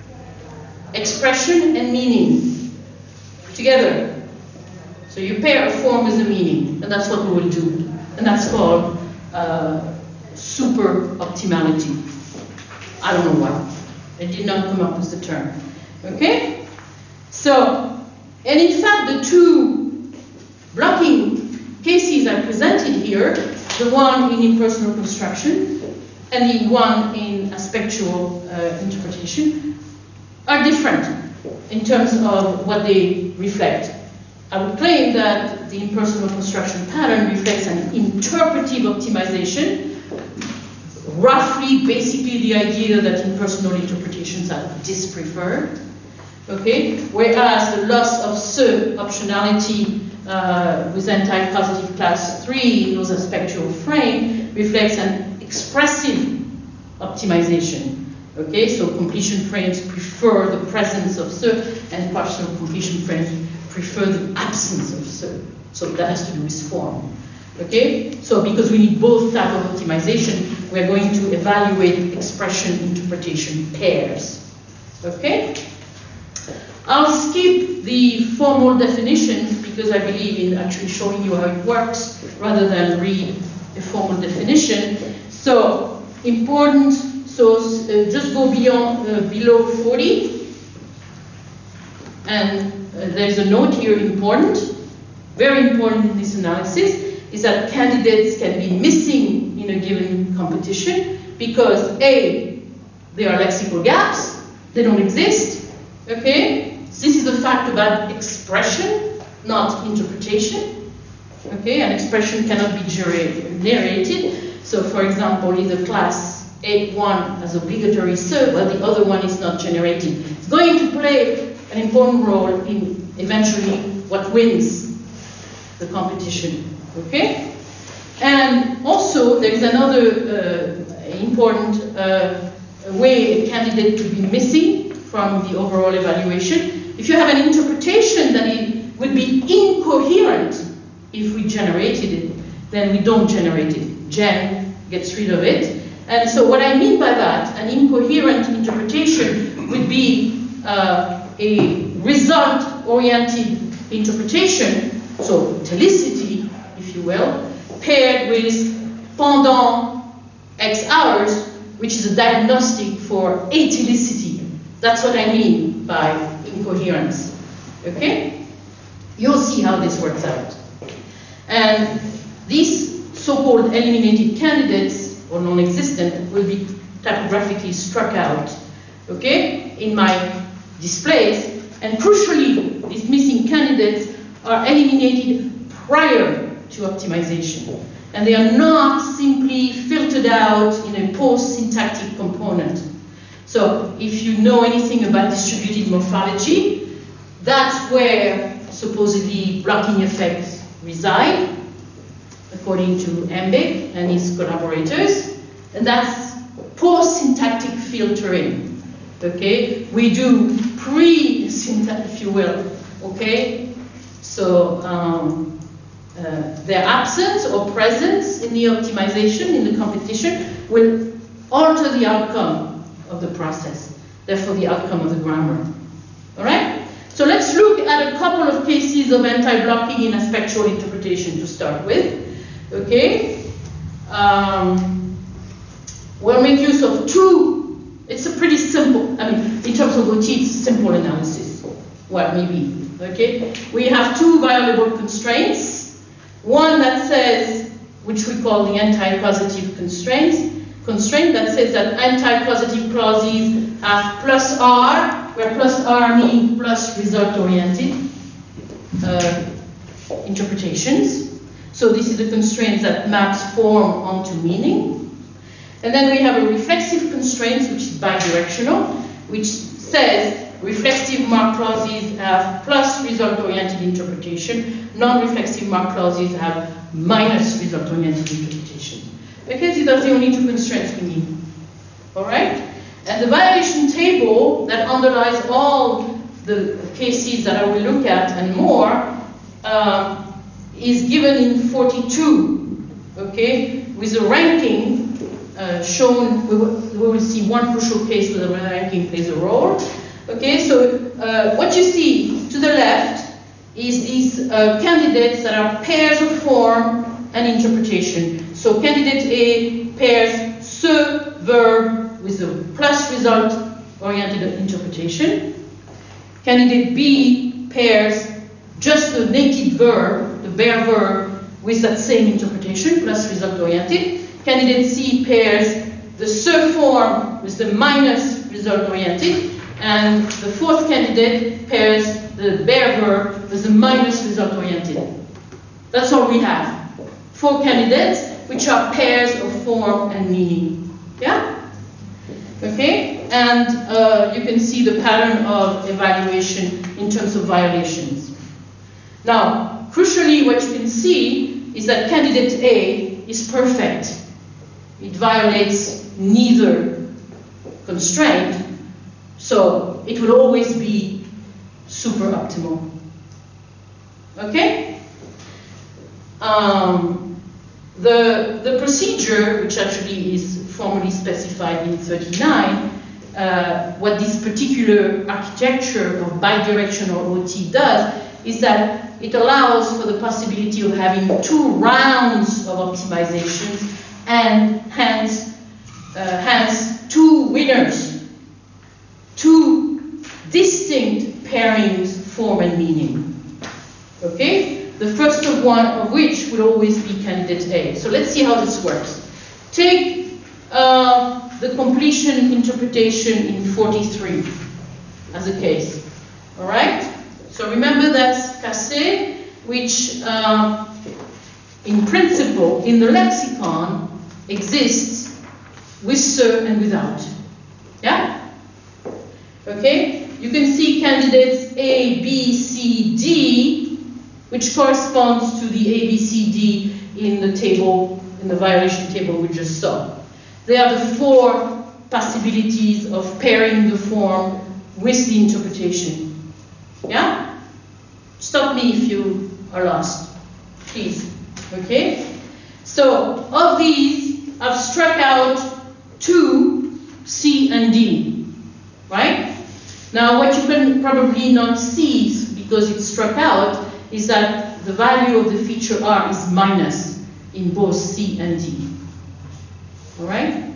expression and meaning together. So you pair a form with a meaning, and that's what we will do. And that's called uh, super optimality. I don't know why. I did not come up with the term. Okay? So, and in fact, the two blocking cases I presented here, the one in impersonal construction and the one in aspectual uh, interpretation, are different in terms of what they reflect. I would claim that the impersonal construction pattern reflects an interpretive optimization, roughly, basically the idea that impersonal interpretations are dispreferred, okay? Whereas the loss of ce optionality uh, with anti-positive class three in those aspectual frame reflects an expressive optimization. Okay, so completion frames prefer the presence of ce, and partial completion frames prefer the absence of ce. So that has to do with form. Okay, so because we need both type of optimization, we're going to evaluate expression interpretation pairs. Okay, I'll skip the formal definitions because I believe in actually showing you how it works rather than read a formal definition. So important. So uh, just go beyond, uh, below forty, and uh, there's a note here, important, very important in this analysis, is that candidates can be missing in a given competition because A, there are lexical gaps, they don't exist, okay? This is the fact about expression, not interpretation, okay? An expression cannot be narrated. So for example, in the class A one has obligatory ce, but the other one is not generated. It's going to play an important role in eventually what wins the competition, okay? And also there's another uh, important uh, way a candidate could be missing from the overall evaluation. If you have an interpretation that it would be incoherent if we generated it, then we don't generate it. Gen gets rid of it. And so what I mean by that, an incoherent interpretation would be uh, a result-oriented interpretation, so telicity, if you will, paired with pendant X hours, which is a diagnostic for atelicity. That's what I mean by incoherence, okay? You'll see how this works out. And these so-called eliminated candidates or non-existent will be typographically struck out, okay, in my displays. And crucially, these missing candidates are eliminated prior to optimization. And they are not simply filtered out in a post-syntactic component. So if you know anything about distributed morphology, that's where supposedly blocking effects reside, according to Embeck and his collaborators, and that's post-syntactic filtering, okay? We do pre-syntactic, if you will, okay? So um, uh, their absence or presence in the optimization, in the competition, will alter the outcome of the process, therefore the outcome of the grammar. All right? So let's look at a couple of cases of anti-blocking in aspectual interpretation to start with. Okay? Um, we'll make use of two. It's a pretty simple, I mean, in terms of O T, it's a simple analysis. Well, maybe. Okay? We have two violable constraints. One that says, which we call the anti-causative constraint, constraint that says that anti-causative clauses have plus R, where plus R means plus result-oriented uh, interpretations. So this is the constraint that maps form onto meaning. And then we have a reflexive constraint, which is bidirectional, which says reflexive mark clauses have plus result-oriented interpretation, non-reflexive mark clauses have minus result-oriented interpretation. Okay, these are the only two constraints we need. All right? And the violation table that underlies all the cases that I will look at and more uh, is given in forty-two, okay, with a ranking uh, shown. We will, we will see one crucial case where the ranking plays a role. Okay, so uh, what you see to the left is these uh, candidates that are pairs of form and interpretation. So candidate A pairs ce verb with a plus result oriented interpretation. Candidate B pairs just the naked verb, the bare verb, with that same interpretation, plus result oriented. Candidate C pairs the ce form with the minus result oriented. And the fourth candidate pairs the bare verb with the minus result oriented. That's all we have. Four candidates which are pairs of form and meaning. Yeah? Okay? And uh, you can see the pattern of evaluation in terms of violations. Now, crucially, what you can see is that candidate A is perfect. It violates neither constraint, so it will always be super optimal. Okay? Um, the, the procedure, which actually is formally specified in thirty-nine, uh, what this particular architecture of bidirectional O T does is that it allows for the possibility of having two rounds of optimizations and hence, uh, hence two winners, two distinct pairings, form and meaning. Okay? The first of one of which will always be candidate A. So let's see how this works. Take uh, the completion interpretation in forty-three as a case. All right? So remember that's cassé, which uh, in principle, in the lexicon, exists with ce and without. Yeah? Okay? You can see candidates A, B, C, D, which corresponds to the A, B, C, D in the table, in the violation table we just saw. They are the four possibilities of pairing the form with the interpretation. Yeah? Stop me if you are lost, please. Okay? So, of these, I've struck out two, C and D. Right? Now, what you can probably not see, because it's struck out, is that the value of the feature R is minus in both C and D. All right?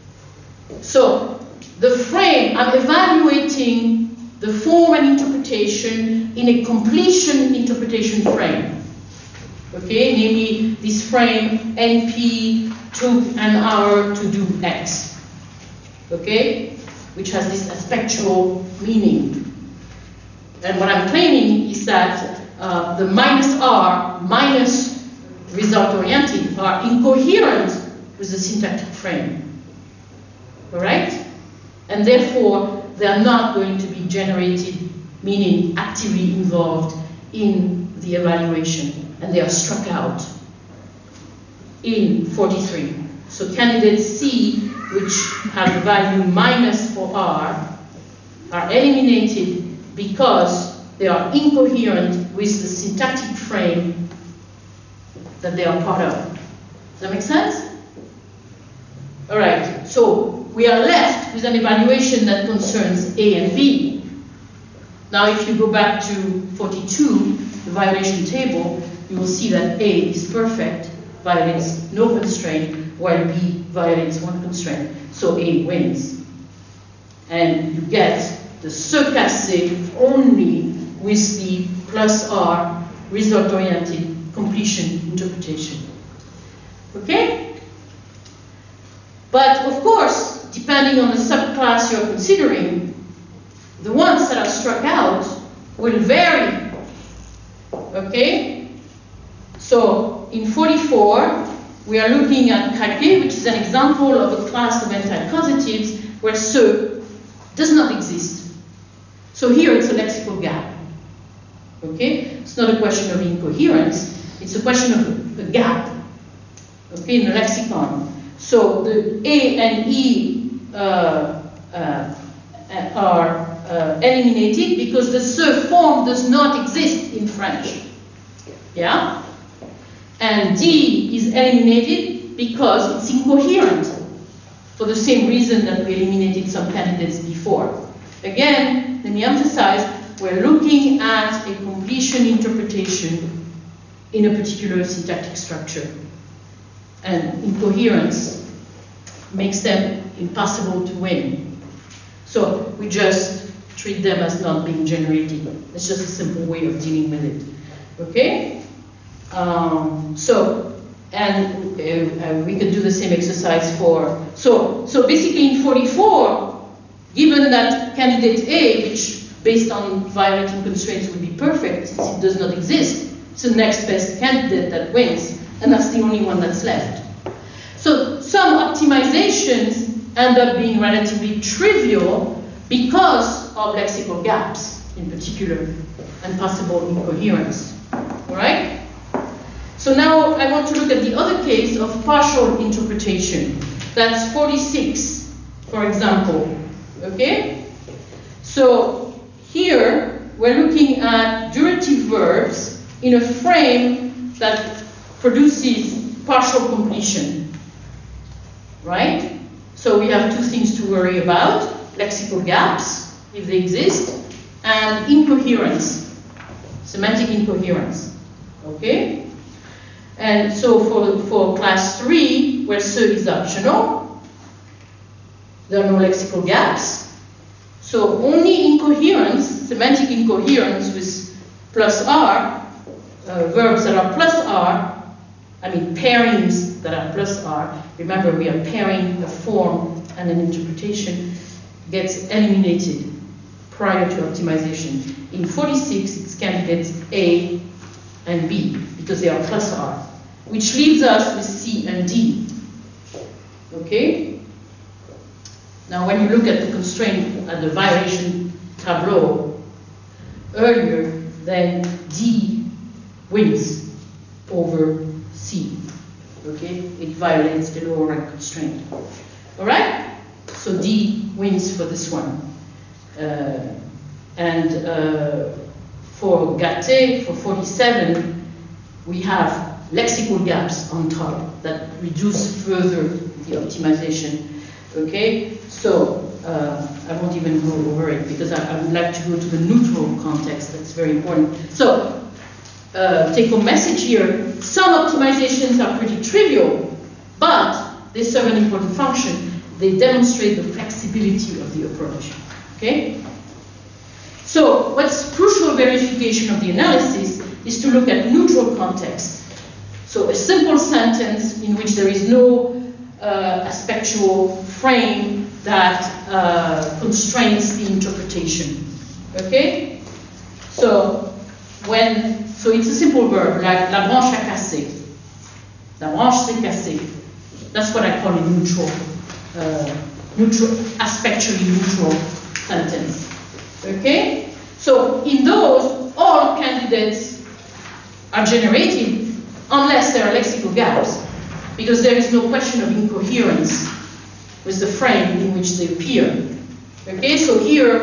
So, the frame, I'm evaluating the form and interpretation in a completion interpretation frame. Okay, namely this frame N P took an hour to do X. Okay, which has this aspectual meaning. And what I'm claiming is that uh, the minus R minus result oriented are incoherent with the syntactic frame. All right? And therefore, they are not going to be generated, meaning actively involved in the evaluation, and they are struck out in forty-three. So candidate C, which has the value minus for R, are eliminated because they are incoherent with the syntactic frame that they are part of. Does that make sense? All right, so we are left with an evaluation that concerns A and B. Now, if you go back to forty-two, the violation table, you will see that A is perfect, violates no constraint, while B violates one constraint. So A wins. And you get the se cassé only with the plus R result-oriented completion interpretation. Okay? But of course, depending on the subclass you're considering, the ones that are struck out will vary. Okay? So in forty-four, we are looking at calque, which is an example of a class of anti-causatives where se does not exist. So here it's a lexical gap. Okay? It's not a question of incoherence, it's a question of a gap. Okay, in the lexicon. So the A and E uh, uh, are uh, eliminated because the se form does not exist in French. Yeah? And D is eliminated because it's incoherent for the same reason that we eliminated some candidates before. Again, let me emphasize, we're looking at a completion interpretation in a particular syntactic structure. And incoherence makes them impossible to win. So we just treat them as not being generated. It's just a simple way of dealing with it. Okay? Um, so, and uh, uh, we could do the same exercise for, so, so basically in forty-four, given that candidate A, which based on violating constraints would be perfect, since it does not exist, it's the next best candidate that wins, and that's the only one that's left. So some optimizations end up being relatively trivial because of lexical gaps in particular and possible incoherence. All right? So now I want to look at the other case of partial interpretation. That's forty-six, for example. Okay? So here we're looking at durative verbs in a frame that produces partial completion. Right? So we have two things to worry about: lexical gaps, if they exist, and incoherence, semantic incoherence. Okay? And so for, for class three, where se is optional, there are no lexical gaps. So only incoherence, semantic incoherence with plus R, uh, verbs that are plus R, I mean pairings that are plus R. Remember, we are pairing a form and an interpretation, gets eliminated prior to optimization. In forty-six, it's candidates A and B, because they are plus R, which leaves us with C and D. Okay? Now, when you look at the constraint at the violation tableau earlier, then D wins over C. Okay? It violates the lower rank constraint. All right? So D wins for this one. Uh, and uh, for Gâté, for forty-seven, we have lexical gaps on top that reduce further the optimization. Okay? So uh, I won't even go over it because I, I would like to go to the neutral context. That's very important. So uh, take home message here: some optimizations are pretty trivial, but they serve an important function. They demonstrate the flexibility of the approach. Okay? So what's crucial verification of the analysis is to look at neutral context. So a simple sentence in which there is no uh, aspectual frame that uh, constrains the interpretation. Okay? So when so it's a simple verb like la branche a cassé. La branche s'est cassée. That's what I call a neutral, uh, neutral, aspectually neutral sentence. Okay? So in those, all candidates are generated unless there are lexical gaps, because there is no question of incoherence with the frame in which they appear. Okay, so here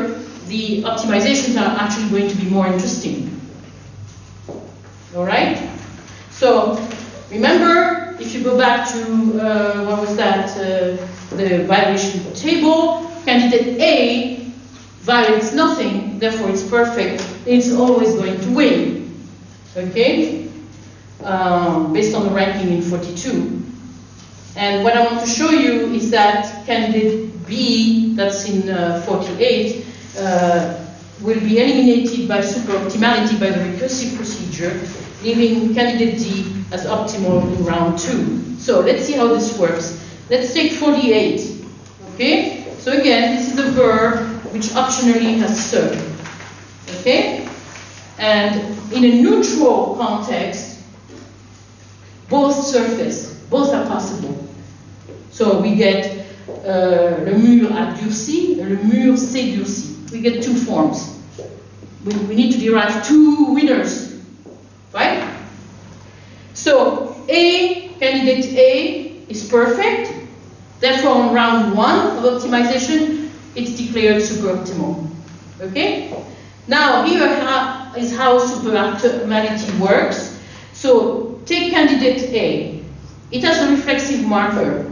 the optimizations are actually going to be more interesting. All right? So remember, if you go back to, uh, what was that, uh, the violation table, candidate A violates nothing, therefore it's perfect, it's always going to win. Okay? Um, based on the ranking in forty-two. And what I want to show you is that candidate B, that's in uh, forty-eight, uh, will be eliminated by superoptimality by the recursive procedure, leaving candidate D as optimal in round two. So let's see how this works. Let's take forty-eight. Okay? So again, this is a verb which optionally has se. Okay? And in a neutral context, both surface, both are possible. So we get uh, le mur a durci, le mur s'est durci. We get two forms. We, we need to derive two winners, right? So A, candidate A is perfect. Therefore, on round one of optimization, it's declared superoptimal. Okay? Now, here is how superoptimality works. So, take candidate A. It has a reflexive marker.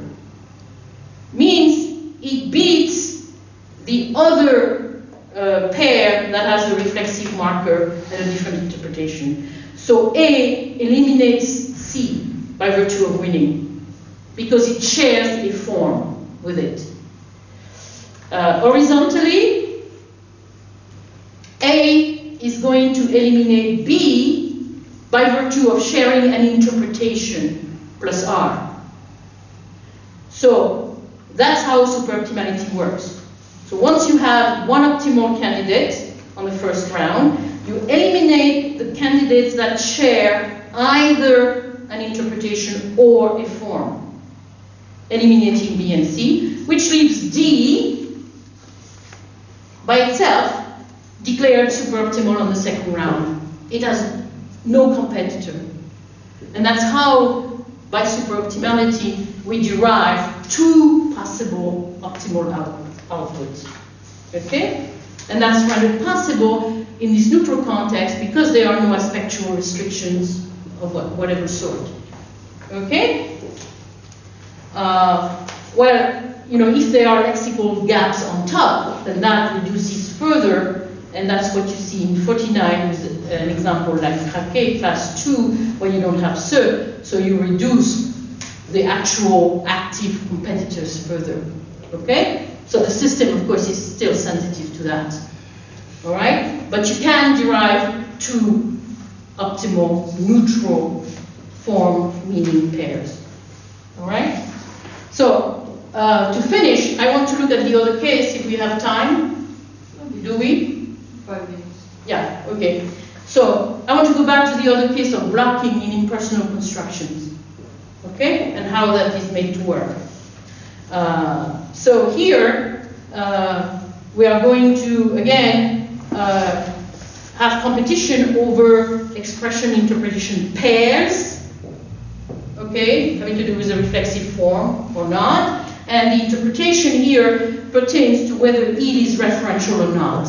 Means it beats the other uh, pair that has a reflexive marker and a different interpretation. So A eliminates C by virtue of winning, because it shares a form with it. Uh, horizontally, A is going to eliminate B by virtue of sharing an interpretation plus R. So that's how superoptimality works. So once you have one optimal candidate on the first round, you eliminate the candidates that share either an interpretation or a form, eliminating B and C, which leaves D by itself declared superoptimal on the second round. It has no competitor. And that's how, by superoptimality, we derive two possible optimal out outputs. Okay? And that's rather possible in this neutral context because there are no aspectual restrictions of what, whatever sort. Okay? Uh, well, you know, if there are lexical gaps on top, then that reduces further. And that's what you see in forty-nine with an example like Craquet, class two, where you don't have se, so you reduce the actual active competitors further. Okay? So the system, of course, is still sensitive to that. All right? But you can derive two optimal neutral form meaning pairs. All right? So uh, to finish, I want to look at the other case if we have time. Do we? Five minutes. Yeah, okay. So I want to go back to the other case of blocking in impersonal constructions, okay, and how that is made to work. Uh, so here uh, we are going to again uh, have competition over expression interpretation pairs, okay, having to do with a reflexive form or not, and the interpretation here pertains to whether it is referential or not,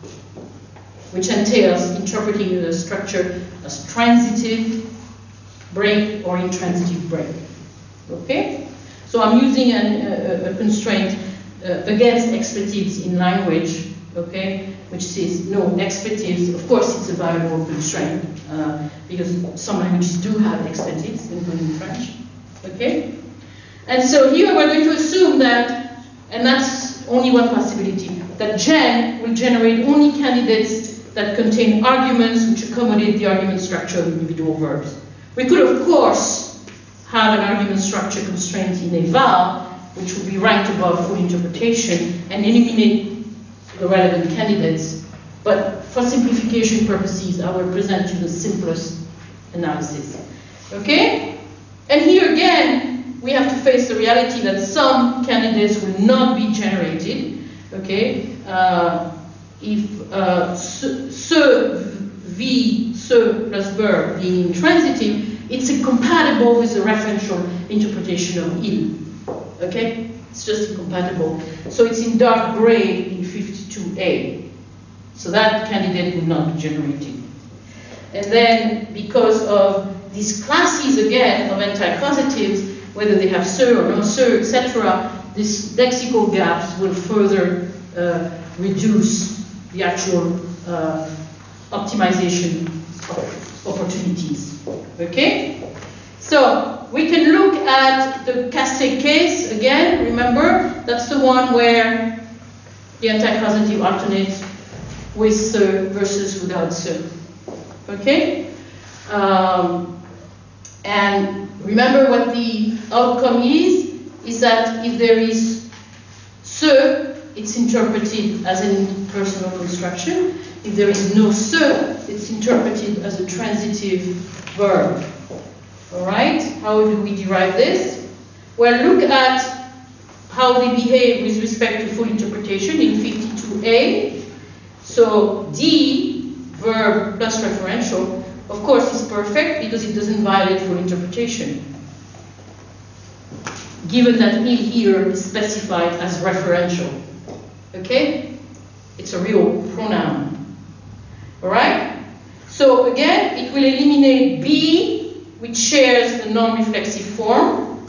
which entails interpreting the structure as transitive break or intransitive break. Okay? So I'm using an, a, a constraint uh, against expletives in language, okay, which says no expletives. Of course, it's a valuable constraint uh, because some languages do have expletives, including French. Okay? And so here we're going to assume that, and that's only one possibility, that Gen will generate only candidates that contain arguments which accommodate the argument structure of individual verbs. We could, of course, have an argument structure constraint in eval, which would be ranked above full interpretation and eliminate the relevant candidates. But for simplification purposes, I will present you the simplest analysis. Okay? And here again, we have to face the reality that some candidates will not be generated. Okay? Uh, if uh, ce, ce, v, ce plus verb being intransitive, it's incompatible with the referential interpretation of il. Okay? It's just incompatible. So it's in dark gray in fifty-two A. So that candidate would not be generated. And then, because of these classes, again, of anti-causatives, whether they have SIR or no SIR, et cetera, these lexical gaps will further uh, reduce the actual uh, optimization opportunities. Okay? So, we can look at the Cassé case again. Remember, that's the one where the anti-causative alternates with SIR versus without SIR. Okay? Um, and remember what the outcome is, is that if there is SIR, it's interpreted as an impersonal construction. If there is no SIR, it's interpreted as a transitive verb. All right? How do we derive this? Well, look at how they behave with respect to full interpretation in fifty-two A. So D, verb plus referential, of course is perfect because it doesn't violate full interpretation, given that il here is specified as referential. Okay? It's a real pronoun. All right? So again, it will eliminate B, which shares the non-reflexive form.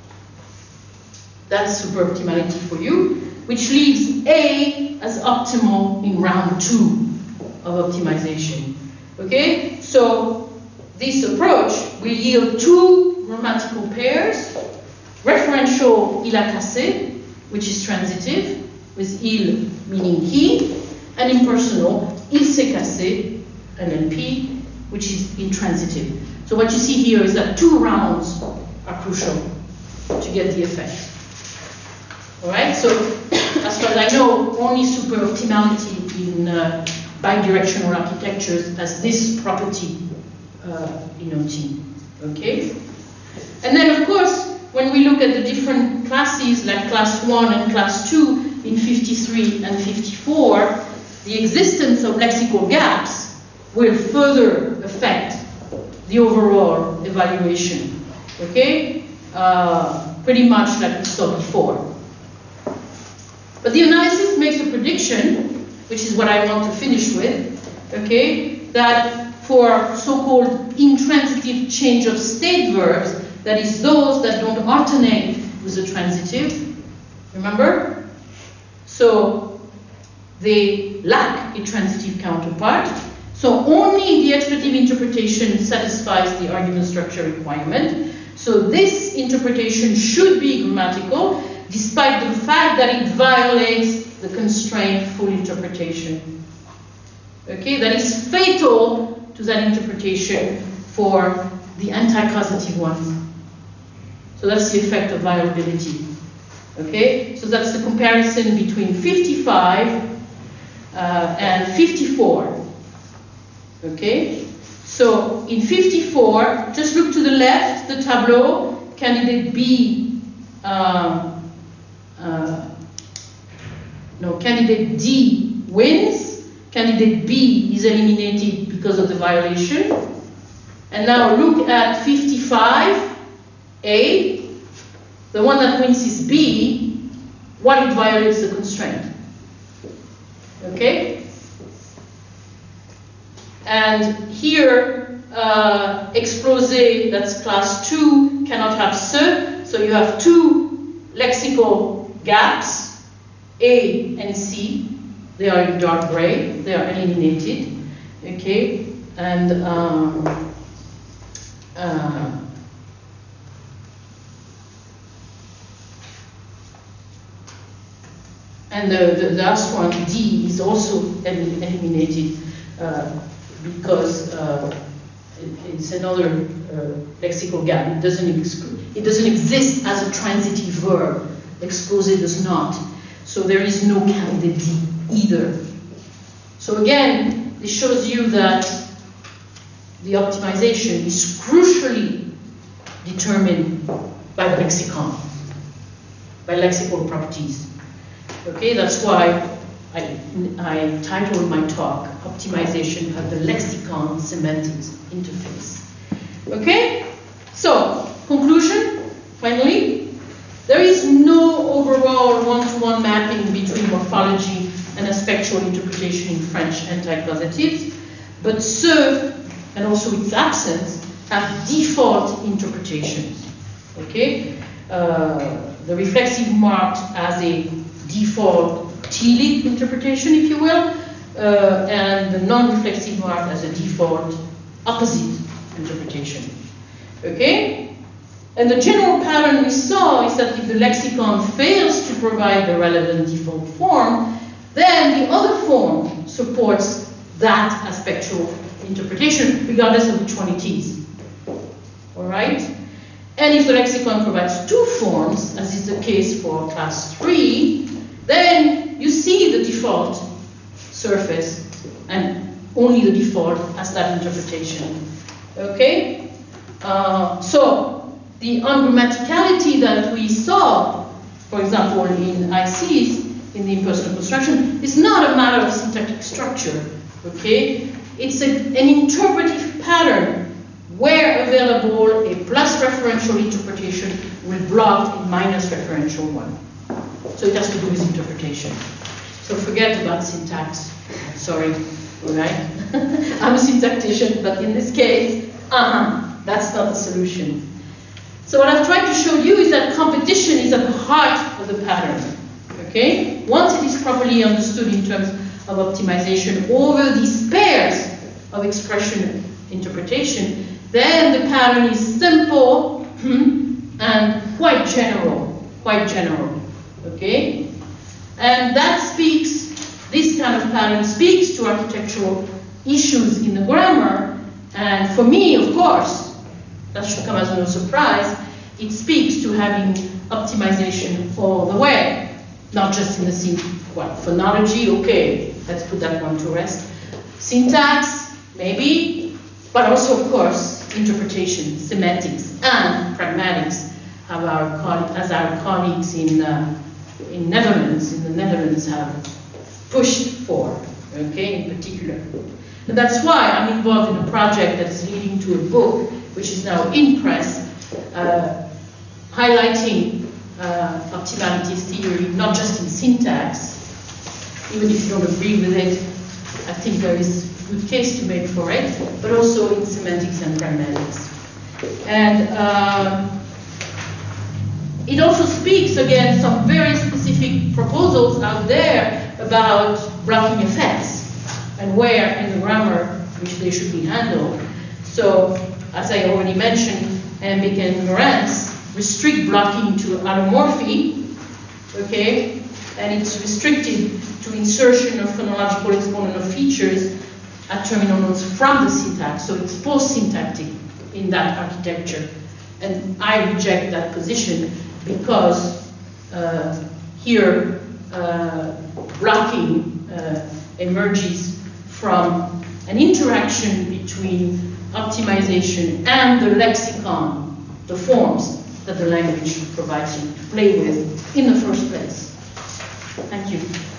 That's superoptimality for you, which leaves A as optimal in round two of optimization. Okay? So this approach will yield two grammatical pairs, referential il a cassé, which is transitive, with il meaning he, and impersonal il s'est cassé, N L P, which is intransitive. So what you see here is that two rounds are crucial to get the effect. All right, so as far as I know, only superoptimality in uh, bidirectional architectures has this property uh, denoting. Okay? And then, of course, when we look at the different classes, like class one and class two in fifty-three and fifty-four, the existence of lexical gaps will further affect the overall evaluation. Okay? Uh, pretty much like we saw before. But the analysis makes a prediction, which is what I want to finish with, okay, that for so-called intransitive change of state verbs, that is those that don't alternate with the transitive, remember? So they lack a transitive counterpart. So only the expletive interpretation satisfies the argument structure requirement. So this interpretation should be grammatical, despite the fact that it violates the constraint full interpretation. Okay, that is fatal to that interpretation for the anti-causative ones. So that's the effect of violability. Okay, so that's the comparison between fifty-five uh, and fifty-four. Okay, so in fifty-four, just look to the left, the tableau, candidate B, uh, uh, no, candidate D wins, candidate B is eliminated because of the violation. And now look at fifty-five A, the one that wins is B, while it violates the constraint. Okay? And here, uh, explosé, that's class two, cannot have se, so you have two lexical gaps, A and C. They are in dark gray, they are eliminated. Okay? And um, uh, and the, the last one, D, is also elim eliminated. Uh, because uh, it, it's another uh, lexical gap. It doesn't, it doesn't exist as a transitive verb. Exposé does not. So there is no candidate D either. So again, this shows you that the optimization is crucially determined by the lexicon, by lexical properties. Okay, that's why I, I titled my talk, Optimization of the Lexicon Semantics Interface. Okay? So, conclusion, finally. There is no overall one-to-one mapping between morphology and aspect textual interpretation in French anti-causatives, but ce, and also its absence, have default interpretations. Okay? Uh, the reflexive mark as a default telic interpretation, if you will, uh, and the non-reflexive mark as a default opposite interpretation. Okay? And the general pattern we saw is that if the lexicon fails to provide the relevant default form, then the other form supports that aspectual interpretation, regardless of which one it is. All right? And if the lexicon provides two forms, as is the case for class three, then you see the default surface and only the default as that interpretation. Okay? Uh, so, the ungrammaticality that we saw, for example, in I Cs, in the impersonal construction, is not a matter of syntactic structure. Okay? It's a, an interpretive pattern where available, a plus referential interpretation will block a minus referential one. So it has to do with interpretation. So forget about syntax. Sorry, all right? I'm a syntactician, but in this case, uh-huh, that's not the solution. So what I've tried to show you is that competition is at the heart of the pattern. Okay? Once it is properly understood in terms of optimization over these pairs of expression interpretation, then the pattern is simple and quite general, quite general, okay? And that speaks, this kind of pattern speaks to architectural issues in the grammar, and for me, of course, that should come as no surprise, it speaks to having optimization all the way, not just in the syn well, phonology, okay, let's put that one to rest. Syntax, maybe, but also, of course, interpretation, semantics, and pragmatics, have our as our colleagues in uh, in Netherlands, in the Netherlands, have pushed for, okay, in particular. And that's why I'm involved in a project that's leading to a book, which is now in press, uh, highlighting uh, optimalities theory, not just in syntax, even if you don't agree with it, I think there is a good case to make for it, but also in semantics and pragmatics. And um, it also speaks, again, some very specific proposals out there about blocking effects and where in the grammar which they should be handled. So, as I already mentioned, Embic and Morantz restrict blocking to allomorphy, okay, and it's restricted to insertion of phonological exponent of features at terminal nodes from the syntax, so it's post-syntactic in that architecture. And I reject that position because uh, here uh, blocking uh, emerges from an interaction between optimization and the lexicon, the forms that the language provides you to play with in the first place. Thank you.